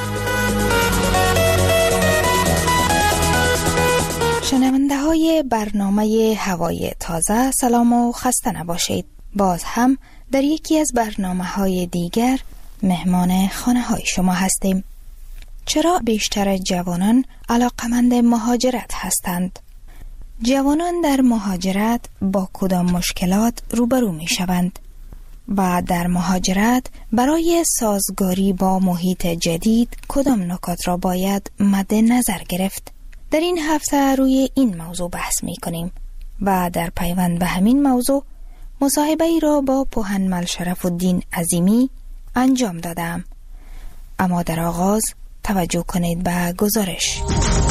Speaker 13: شنونده های برنامه هوای تازه، سلام و خسته نباشید. باز هم در یکی از برنامه های دیگر مهمان خانه های شما هستیم. چرا بیشتر جوانان علاقمند مهاجرت هستند؟ جوانان در مهاجرت با کدام مشکلات روبرو می شوند؟ و در مهاجرت برای سازگاری با محیط جدید کدام نکات را باید مد نظر گرفت؟ در این هفته روی این موضوع بحث می کنیم و در پیوند به همین موضوع مصاحبه ای را با پوهنمل شرف الدین عظیمی انجام دادم. اما در آغاز توجه کنید به گزارش.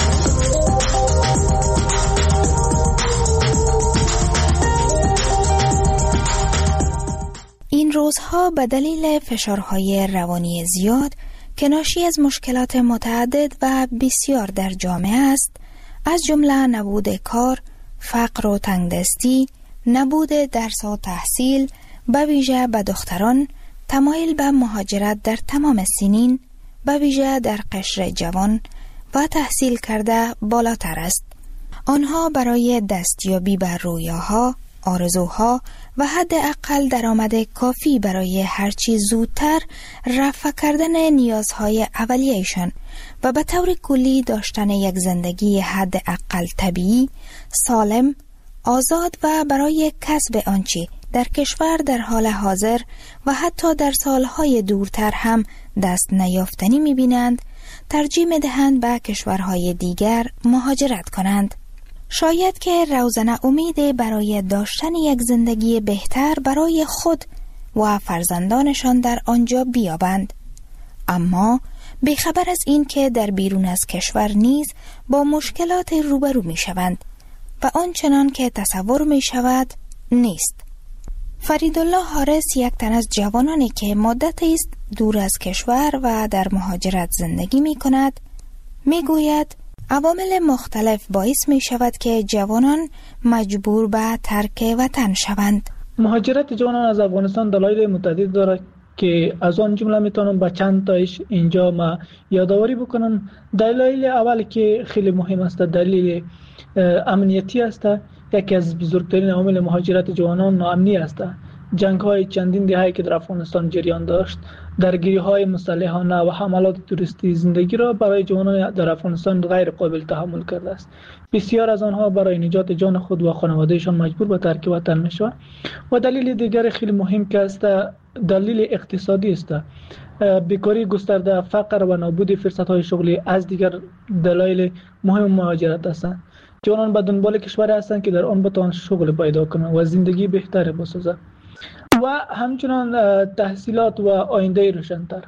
Speaker 13: این روزها به دلیل فشارهای روانی زیاد که ناشی از مشکلات متعدد و بسیار در جامعه است، از جمله نبود کار، فقر و تنگدستی، نبود درس و تحصیل، به ویژه به دختران تمایل به مهاجرت در تمام سنین، به ویژه در قشر جوان و تحصیل کرده بالاتر است. آنها برای دستیابی بر رویاها، آرزوها و حداقل درآمد کافی برای هرچی زودتر رفع کردن نیازهای اولیه‌شان و به طور کلی داشتن یک زندگی حداقل طبیعی، سالم، آزاد و برای کسب آنچه در کشور در حال حاضر و حتی در سالهای دورتر هم دست نیافتنی می‌بینند، ترجیح می‌دهند به کشورهای دیگر مهاجرت کنند. شاید که روزنه امیدی برای داشتن یک زندگی بهتر برای خود و فرزندانشان در آنجا بیابند، اما بیخبر از این که در بیرون از کشور نیز با مشکلات روبرو می شوند و آنچنان که تصور می شود نیست. فریدالله حارس یک تن از جوانانی که مدتی است دور از کشور و در مهاجرت زندگی می کند می گوید عوامل مختلف باعث می شود که جوانان مجبور به ترک وطن شوند.
Speaker 14: مهاجرت جوانان از افغانستان دلایل متعدد دارد که از آن جمله میتونم با چند تایش اینجا ما یادآوری بکنم. دلایل اول که خیلی مهم است دلیل امنیتی است. یکی از بزرگترین عوامل مهاجرت جوانان ناامنی است. جنگ‌های چندین دهه‌ای که در افغانستان جریان داشت، درگیری‌های مسلحانه و حملات توریستی زندگی را برای جوانان در افغانستان غیر قابل تحمل کرده است. بسیار از آنها برای نجات جان خود و خانوادهشان مجبور به ترک وطن می‌شوند. و دلیل دیگر خیلی مهم که است دلیل اقتصادی است. بیکاری گسترده، فقر و نابود فرصت‌های شغلی از دیگر دلایل مهم مهاجرت هستند. جوانان به دنبال کشوری هستند که در آن بتوانند شغل پیدا کنند و زندگی بهتری بسازند و همچنان تحصیلات و آینده روشن‌تر.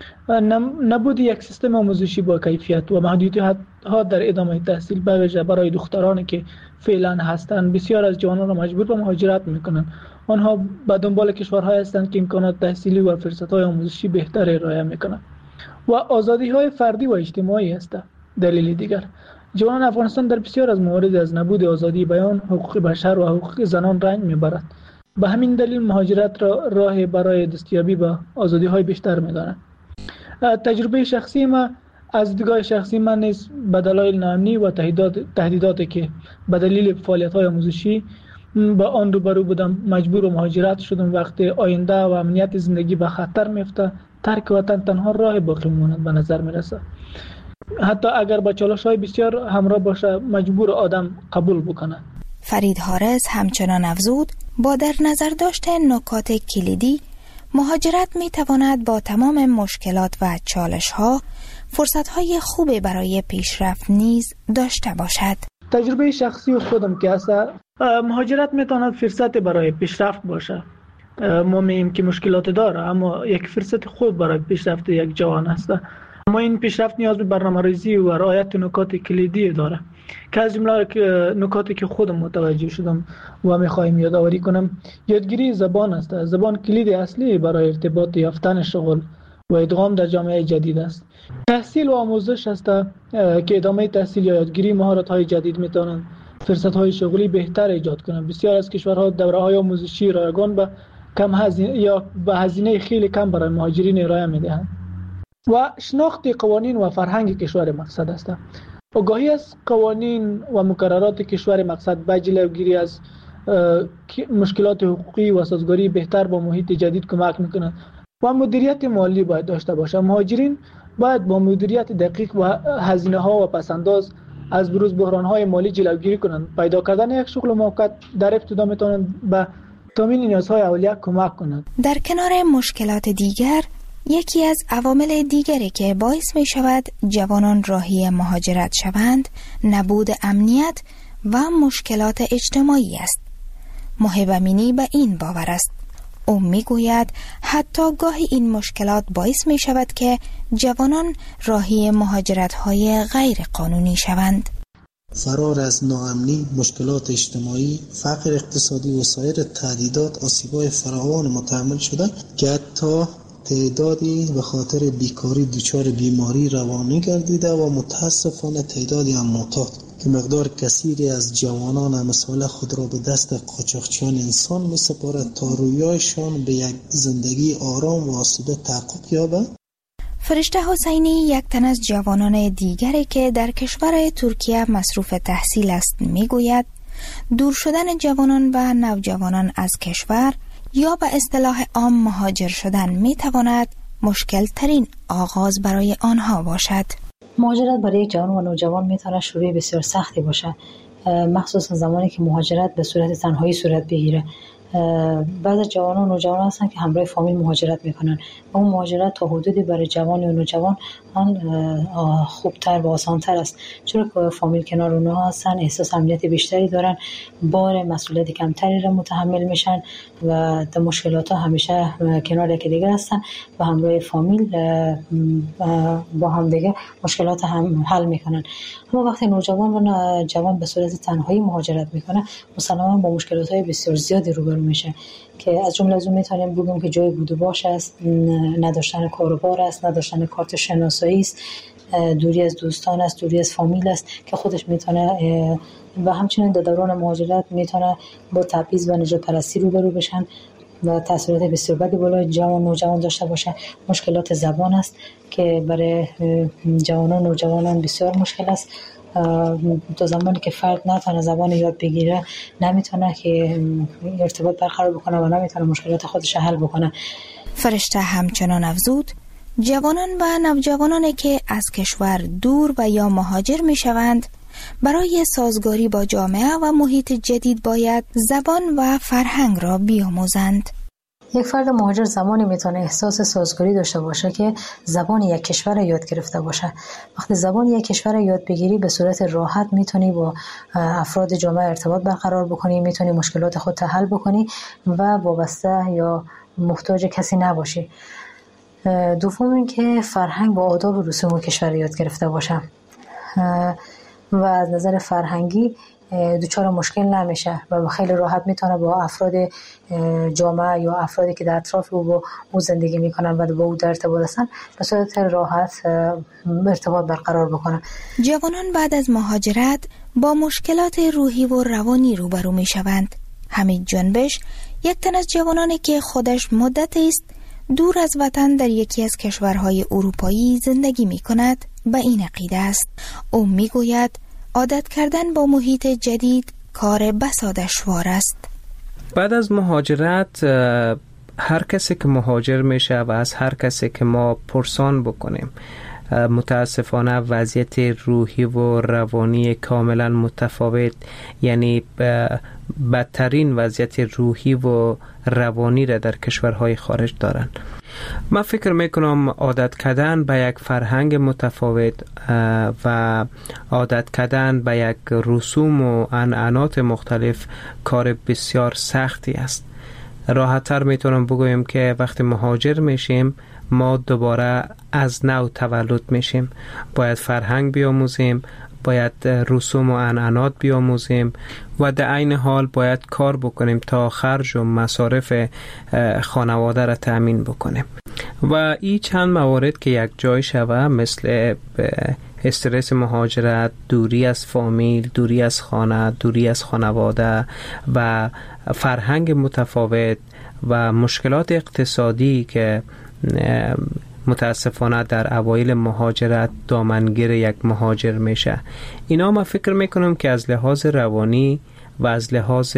Speaker 14: نبود یک سیستم آموزشی با کیفیت و محدودیت‌ها در ادامه تحصیل به ویژه برای دخترانی که فعلا هستند بسیار از جوانان را مجبور به مهاجرت می‌کنند. آنها به دنبال کشورهایی هستند که امکانات تحصیلی و فرصت‌های آموزشی بهتری ارائه می‌کنند و آزادی‌های فردی و اجتماعی است. دلیل دیگر جوانان افغانستان در بسیار از موارد از نبود آزادی بیان، حقوق بشر و حقوق زنان رنج می‌برند. به همین دلیل مهاجرت را راه برای دستیابی به آزادی‌های بیشتر می‌دانند. تجربه شخصی ما از دیدگاه شخصی من نیز به دلایل ناامنی و تهدیدات تهدیداتی که به دلیل فعالیت‌های آموزشی با آن روبرو بودم مجبور به مهاجرت شدم. وقتی آینده و امنیت زندگی به خطر میفته ترک وطن تنها راه باقی ماند به نظر میرسه. حتی اگر با چالش‌های بسیار همراه باشه مجبور آدم قبول بکنه.
Speaker 13: فرید حارس همچنان افزود با در نظر داشتن نکات کلیدی مهاجرت می تواند با تمام مشکلات و چالش‌ها فرصت‌های خوبی برای پیشرفت نیز داشته باشد.
Speaker 14: تجربه شخصی خودم که است مهاجرت میتواند فرصت برای پیشرفت باشه. ما میگیم که مشکلات داره اما یک فرصت خوب برای پیشرفت یک جوان است. اما این پیشرفت نیاز به برنامه‌ریزی و رعایت نکات کلیدی داره که از جمله نکاتی که خودم متوجه شدم و میخوایم یادآوری کنم یادگیری زبان است. زبان کلید اصلی برای ارتباط یافتن شغل و ادغام در جامعه جدید است. تحصیل و آموزش است که ادامه تحصیل یا یادگیری مهارت‌های جدید میتونن فرصت‌های شغلی بهتر ایجاد کنند. بسیار از کشورها دوره‌های آموزشی رایگان به کم هزینه یا به هزینه خیلی کم برای مهاجرین ارائه میدهند. و شناخت قوانین و فرهنگ کشور مقصد است. آگاهی از قوانین و مقررات کشور مقصد به جلوگیری از مشکلات حقوقی و سازگاری بهتر با محیط جدید کمک می‌کند. و مدیریت مالی باید داشته باشه. مهاجرین باید با مدیریت دقیق و هزینه‌ها و پس‌انداز از بروز بحران‌های مالی جلوگیری کنند. پیدا کردن یک شغل موقت در ابتدا می‌تواند به تامین نیازهای اولیه کمک کند.
Speaker 13: در کنار مشکلات دیگر یکی از عوامل دیگری که باعث می شود جوانان راهی مهاجرت شوند نبود امنیت و مشکلات اجتماعی است. محب امینی به این باور است. او می گوید حتی گاهی این مشکلات باعث می شود که جوانان راهی مهاجرت های غیر قانونی شوند.
Speaker 15: فرار از ناامنی، مشکلات اجتماعی، فقر اقتصادی و سایر تهدیدات آسیب‌های فراوان متحمل شده که حتی تعدادی به خاطر بیکاری دچار بیماری روانی گردیده و متاسفانه تعدادی هم معتاد که مقدار کثیری از جوانان امثال خود را به دست قاچاقچیان انسان می سپارد تا رویایشان به یک زندگی آرام و آسوده تحقق یابد.
Speaker 13: فرشته حسینی یک تن از جوانان دیگری که در کشور ترکیه مصروف تحصیل است می گوید دور شدن جوانان و نوجوانان از کشور یا به اصطلاح عام مهاجر شدن می تواند مشکل ترین آغاز برای آنها باشد.
Speaker 16: مهاجرت برای یک جوان و نوجوان می تواند شروع بسیار سختی باشد، مخصوصا زمانی که مهاجرت به صورت تنهایی صورت بگیره. بعض از جوانان و نوجوانان هستند که همراه فامیل مهاجرت میکنن و اون مهاجرت تا حدودی برای جوان و نوجوان خوبتر و آسانتر است، چون که فامیل کنار اونها هستن، احساس امنیت بیشتری دارن، بار مسئولیت کمتری را متحمل میشن و در مشکلات ها همیشه کنار یکدیگر هستن و همراه فامیل با هم دیگه مشکلات هم حل میکنن. اما وقتی نوجوان و جوان به صورت تنهایی مهاجرت میکنه مسلماً با مشکلات های بسیار زیادی روبرو میشه که از جمله از اون میتونیم بگیم که جای بود و باش است، نداشتن کاروبار است، نداشتن کارت شناسایی است، دوری از دوستان است، دوری از فامیل است که خودش میتونه و همچنین در دوران مهاجرت میتونه با تبعیض و نژاد پرستی روبرو بشن و تاثیرات بسیار بدی بالای جوان نوجوان داشته باشه. مشکلات زبان است که برای جوانان و نوجوانان بسیار مشکل است تا زمانی که فرد نتونه زبان یاد بگیره نمیتونه که ارتباط برقرار بکنه و نمیتونه مشکلات خودش حل بکنه.
Speaker 13: فرشته همچنان افزود جوانان و نوجوانانی که از کشور دور و یا مهاجر می شوند برای سازگاری با جامعه و محیط جدید باید زبان و فرهنگ را بیاموزند.
Speaker 16: یک فرد مهاجر زمانی میتونه احساس سازگاری داشته باشه که زبان یک کشور یاد گرفته باشه. وقتی زبان یک کشور یاد بگیری به صورت راحت میتونی با افراد جامعه ارتباط برقرار بکنی، میتونی مشکلات خودت حل بکنی و وابسته یا محتاج کسی نباشی. دوم اینکه فرهنگ و آداب و رسوم کشور یاد گرفته باشه و از نظر فرهنگی دچار مشکل نمیشه و خیلی راحت میتونه با افراد جامعه یا افرادی که در اطراف او با او زندگی میکنن و با او در ارتباط هستن به صورت راحت ارتباط برقرار بکنن.
Speaker 13: جوانان بعد از مهاجرت با مشکلات روحی و روانی روبرو میشوند. حمید جنبش یک تن از جوانانی که خودش مدت است دور از وطن در یکی از کشورهای اروپایی زندگی میکند به این عقیده است. او میگوید عادت کردن با محیط جدید کار بسا دشوار است.
Speaker 17: بعد از مهاجرت هر کسی که مهاجر میشه و از هر کسی که ما پرسان بکنیم متاسفانه وضعیت روحی و روانی کاملا متفاوت، یعنی بدترین وضعیت روحی و روانی را در کشورهای خارج دارن. من فکر میکنم عادت کردن به یک فرهنگ متفاوت و عادت کردن به یک رسوم و عنعنات مختلف کار بسیار سختی است. راحت‌تر میتونم بگویم که وقتی مهاجر میشیم ما دوباره از نو تولد میشیم. باید فرهنگ بیاموزیم، باید رسوم و عنعنات بیاموزیم و در عین حال باید کار بکنیم تا خرج و مصارف خانواده را تأمین بکنیم. و این چند موارد که یک جای شوه مثل استرس مهاجرت، دوری از فامیل، دوری از خانه، دوری از خانواده و فرهنگ متفاوت و مشکلات اقتصادی که متاسفانه در اوایل مهاجرت دامنگیر یک مهاجر میشه، اینا ما فکر میکنم که از لحاظ روانی و از لحاظ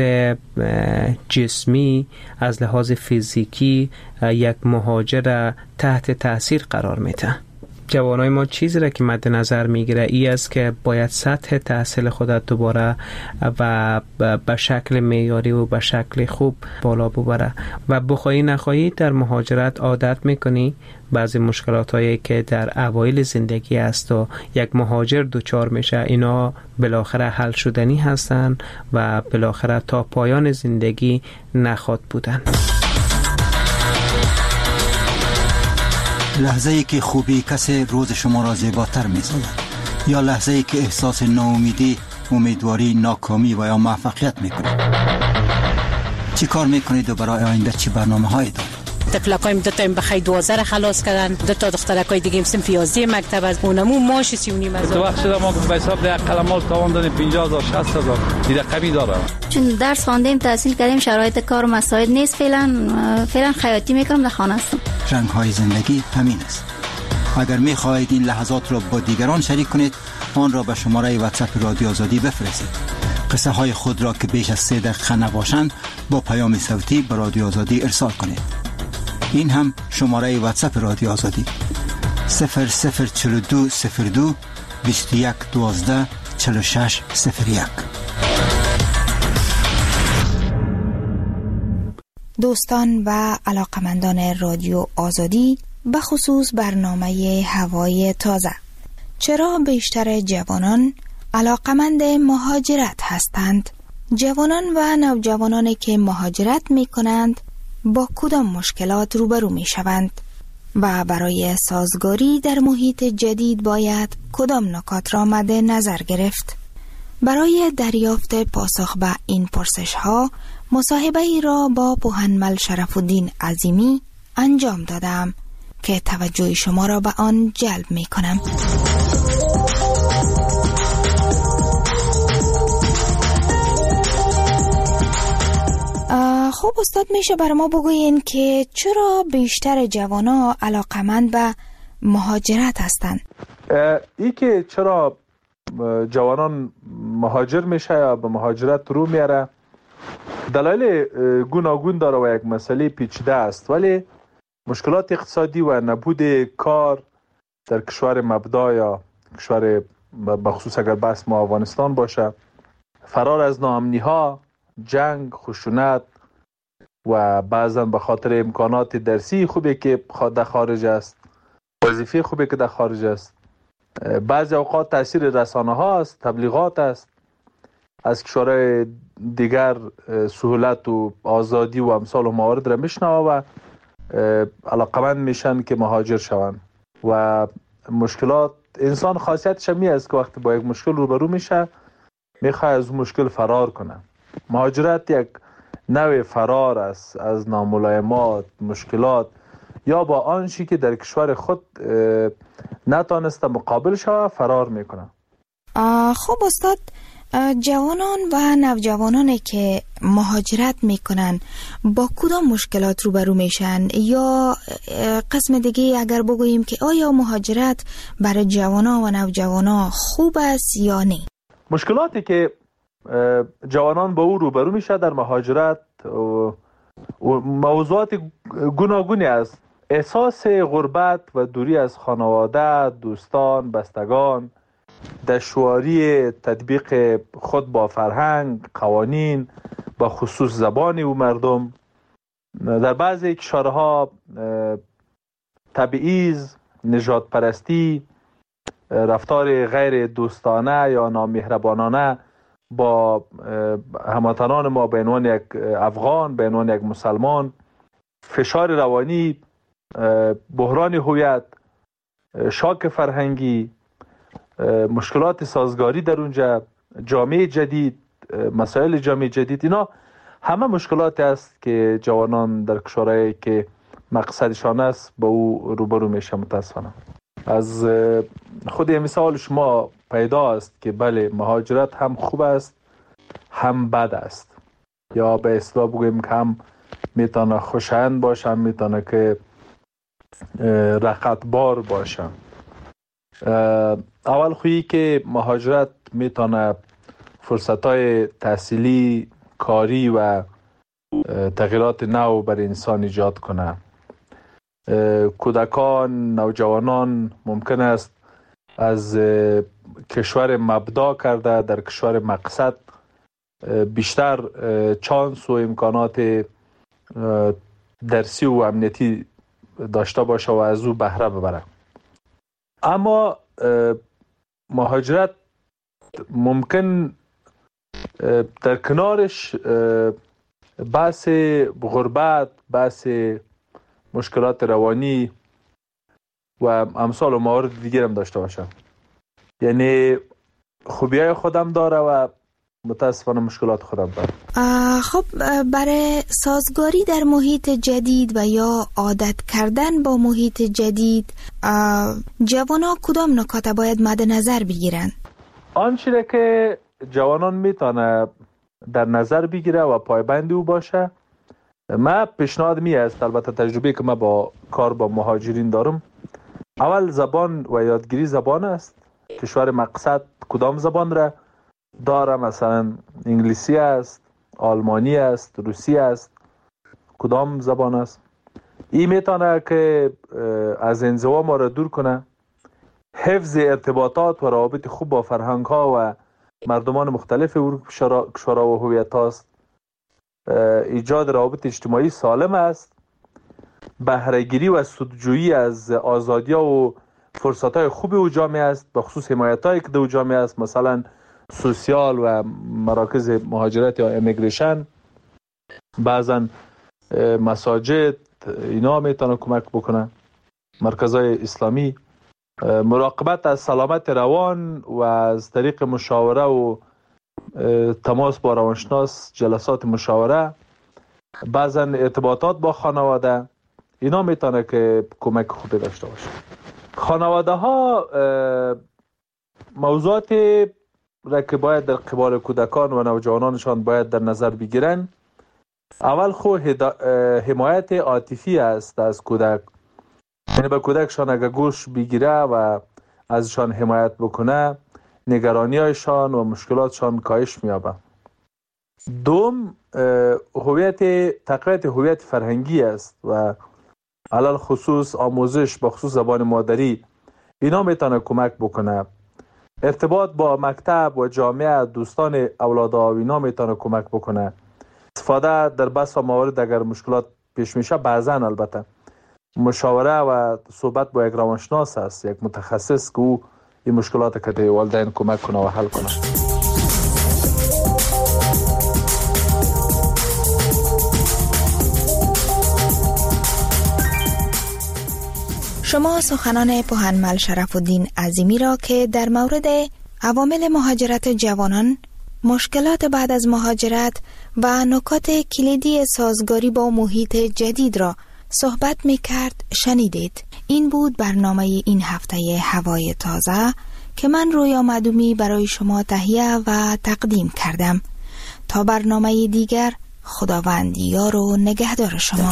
Speaker 17: جسمی، از لحاظ فیزیکی یک مهاجر تحت تاثیر قرار میده. جوانای ما چیزی را که مد نظر میگیره ای است که باید سطح تحصیل خودت دوباره و به شکل معیاری و به شکل خوب بالا ببره و بخوایی نخواهی در مهاجرت عادت میکنی بعضی مشکلات هایی که در اوایل زندگی است و یک مهاجر دوچار میشه اینا بالاخره حل شدنی هستن و بالاخره تا پایان زندگی نخواد بودن.
Speaker 18: لحظه ای که خوبی کسی روز شما را زیباتر می‌سازد یا لحظه ای که احساس ناامیدی، امیدواری، ناکامی و یا موفقیت میکنید. چی کار میکنید و برای آینده چی برنامه‌هایی دارید؟
Speaker 19: تفلقایم دو تا بخای دوازده خلاص کردن، دو تا دخترکای دیگه هم صنف یازده مکتب از اونمو ماش سی و نیم هزار.
Speaker 20: تو وقت شده ما به حساب ده قلمال تاوان دادیم پنجاه هزار شصت هزار دیگه قوی داره.
Speaker 21: چون درس خواندیم تحصیل کردیم شرایط کار و مساعد نیست، فعلا فعلا خیاطی میکنم در خانه هستم.
Speaker 18: رنگ های زندگی همین است. اگر میخواهید این لحظات را با دیگران شریک کنید آن را به شماره واتساپ رادیو آزادی بفرستید. قصه های خود را که بیش از سه دقیقه نباشند با پیام صوتی به رادیو آزادی ارسال کنید. این هم شماره واتساپ رادیو آزادی صفر صفر چهل و دو صفر دو بیست و یک دوازده چهل و شش صفر یک.
Speaker 13: دوستان و علاقمندان رادیو آزادی به خصوص برنامه هوای تازه، چرا بیشتر جوانان علاقمند مهاجرت هستند؟ جوانان و نوجوانانی که مهاجرت می کنند با کدام مشکلات روبرو می شوند و برای سازگاری در محیط جدید باید کدام نکات را مد نظر گرفت؟ برای دریافت پاسخ به این پرسش ها مصاحبه ای را با پوهنمل شرف‌الدین عظیمی انجام دادم که توجه شما را به آن جلب می کنم. خب استاد میشه بر ما بگوین که چرا بیشتر جوانا علاقمند به مهاجرت هستند؟
Speaker 20: ای که چرا
Speaker 1: جوانان مهاجر میشه یا به مهاجرت رو میاره. دلایل گوناگون داره و یک مسئله پیچیده است، ولی مشکلات اقتصادی و نبود کار در کشور مبدا یا کشور بخصوص اگر بحث ما افغانستان باشه، فرار از ناامنی ها، جنگ، خشونت و بعضا به خاطر امکانات درسی خوبی که در خارج است، وظیفه خوبی که در خارج است، بعضی اوقات تاثیر رسانه ها است، تبلیغات است، از کشورهای دیگر سهولت و آزادی و امثال و موارد را میشنوه و علاقمند میشن که مهاجر شوند. و مشکلات انسان خاصیتش می است که وقتی با یک مشکل روبرو میشه میخواد از اون مشکل فرار کنه. مهاجرت یک نوع فرار است از ناملایمات، مشکلات یا با آنچه که در کشور خود نتانسته مقابل شوه فرار میکنه.
Speaker 13: خب استاد، جوانان و نوجوانانی که مهاجرت میکنن با کدام مشکلات روبرو میشن؟ یا قسم دیگه اگر بگوییم که آیا مهاجرت برای جوانان و نوجوانان خوب است یا نه؟
Speaker 1: مشکلاتی که جوانان با او روبرو میشه در مهاجرت موضوعات گوناگونی است. احساس غربت و دوری از خانواده، دوستان، بستگان، دشواری تطبیق خود با فرهنگ، قوانین، با خصوص زبان و مردم. در بعضی کشورها تبعیض، نژاد پرستی، رفتار غیر دوستانه یا نامهربانانه با هموطنان ما به عنوان یک افغان، به عنوان یک مسلمان، فشار روانی، بحران هویت، شاک فرهنگی، مشکلات سازگاری در اونجا، جامعه جدید، مسائل جامعه جدید، اینا همه مشکلاتی است که جوانان در کشورهایی که مقصدشان است با او روبرو میشه. متاسفانه از خود مثال شما پیدا است که بله، مهاجرت هم خوب است هم بد است، یا به اصطلاح بگوییم که هم میتونه خوشایند باشه، هم میتونه که رقتبار باشه. اول خویی که مهاجرت میتونه فرصتهای تحصیلی، کاری و تغییرات نو بر انسان ایجاد کنه. کودکان، نوجوانان ممکن است از کشور مبدا کرده در کشور مقصد بیشتر چانس و امکانات درسی و امنیتی داشته باشه و از او بهره ببره. اما مهاجرت ممکن در کنارش بحث غربت، بحث مشکلات روانی و امثال و موارد دیگر هم داشته باشه. یعنی خوبیای خودم داره و متاسفانه مشکلات خودم داره.
Speaker 13: خب برای سازگاری در محیط جدید و یا عادت کردن با محیط جدید جوانان کدام نکات باید مد نظر بگیرن؟
Speaker 1: آنچه که جوانان میتونه در نظر بگیره و پایبند او باشه، من پیشنهاد می است، البته تجربه که من با کار با مهاجرین دارم، اول زبان و یادگیری زبان است. کشور مقصد کدام زبان را داره؟ مثلا انگلیسی است، آلمانی است، روسی است، کدام زبان است؟ این میتونه که از انزوا ما را دور کنه. حفظ ارتباطات و روابط خوب با فرهنگ ها و مردمان مختلف کشورها و هویت هاست. ایجاد روابط اجتماعی سالم است. بهره‌گیری و سودجویی از آزادی ها و فرصت های خوب او جامعه است، به خصوص حمایت هایی که در جامعه است، مثلا سوسیال و مراکز مهاجرت یا امیگریشن، بعضا مساجد، اینا میتونه کمک بکنه، مرکزهای اسلامی. مراقبت از سلامت روان و از طریق مشاوره و تماس با روانشناس، جلسات مشاوره، بعضا ارتباطات با خانواده، اینا میتونه که کمک خوبی داشته باشه. خانواده ها موضوعات را که باید در قبال کودکان و نوجوانانشان باید در نظر بگیرن. اول خو حمایت عاطفی است از کودک، یعنی به کودکشان اگر گوش بگیره و ازشان حمایت بکنه، نگرانی هایشان و مشکلاتشان کاهش می‌یابه. دوم، هویت تقویت هویت فرهنگی است و علل خصوص آموزش با خصوص زبان مادری اینا میتونه کمک بکنه. ارتباط با مکتب و جامعه، دوستان اولاد و اینا میتونه کمک بکنه. استفاده در بس و موارد اگر مشکلات پیش میشه، بعضا البته مشاوره و صحبت با یک روانشناس است، یک متخصص که او این مشکلات که در والدین کمک کنه و حل کنه.
Speaker 13: شما سخنان پوهنمل شرف الدین عظیمی را که در مورد عوامل مهاجرت جوانان، مشکلات بعد از مهاجرت و نکات کلیدی سازگاری با محیط جدید را صحبت می کرد شنیدید. این بود برنامه این هفته هوای تازه که من رویا معدومی برای شما تهیه و تقدیم کردم. تا برنامه دیگر، خداوند یار و نگهدار شما.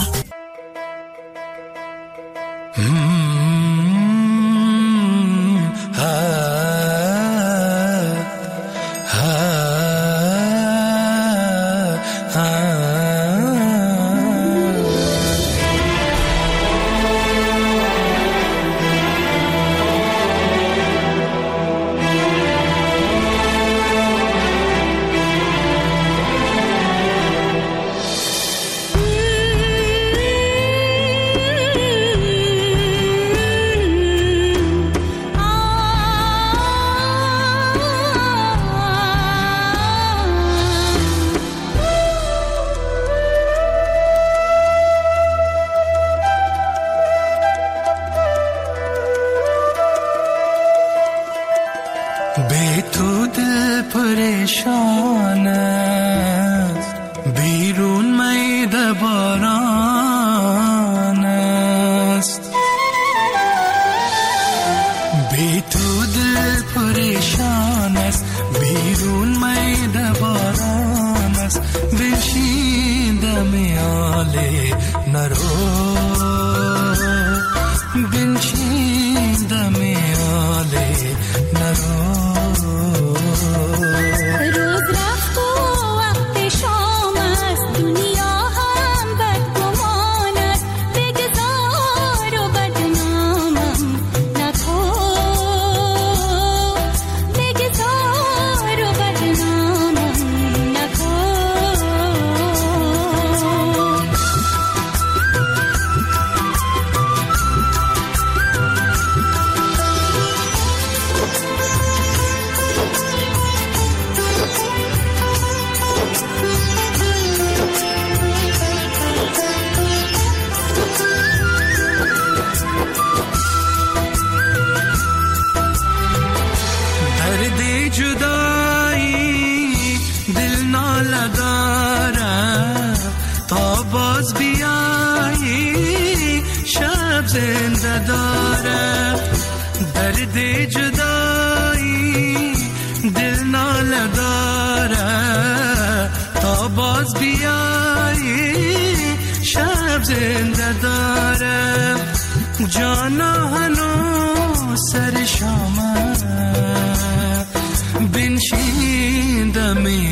Speaker 3: बे तू दिल परेशान بیرون میده باران است بی تو دل پریشان است بیرون میده باران است بشین دم آله نرو بنشین دم آله نرو روز رفت و وقت شام است دنیا هم بدگمان است بگذار و بدنامم نکن بگذار و بدنامم نکن جدایی دل ناله داره تا باز بیایی شب زنده داره درد جدایی دل ناله داره تا باز بیایی شب زنده داره جانا هنو سر شامه بنشین دمی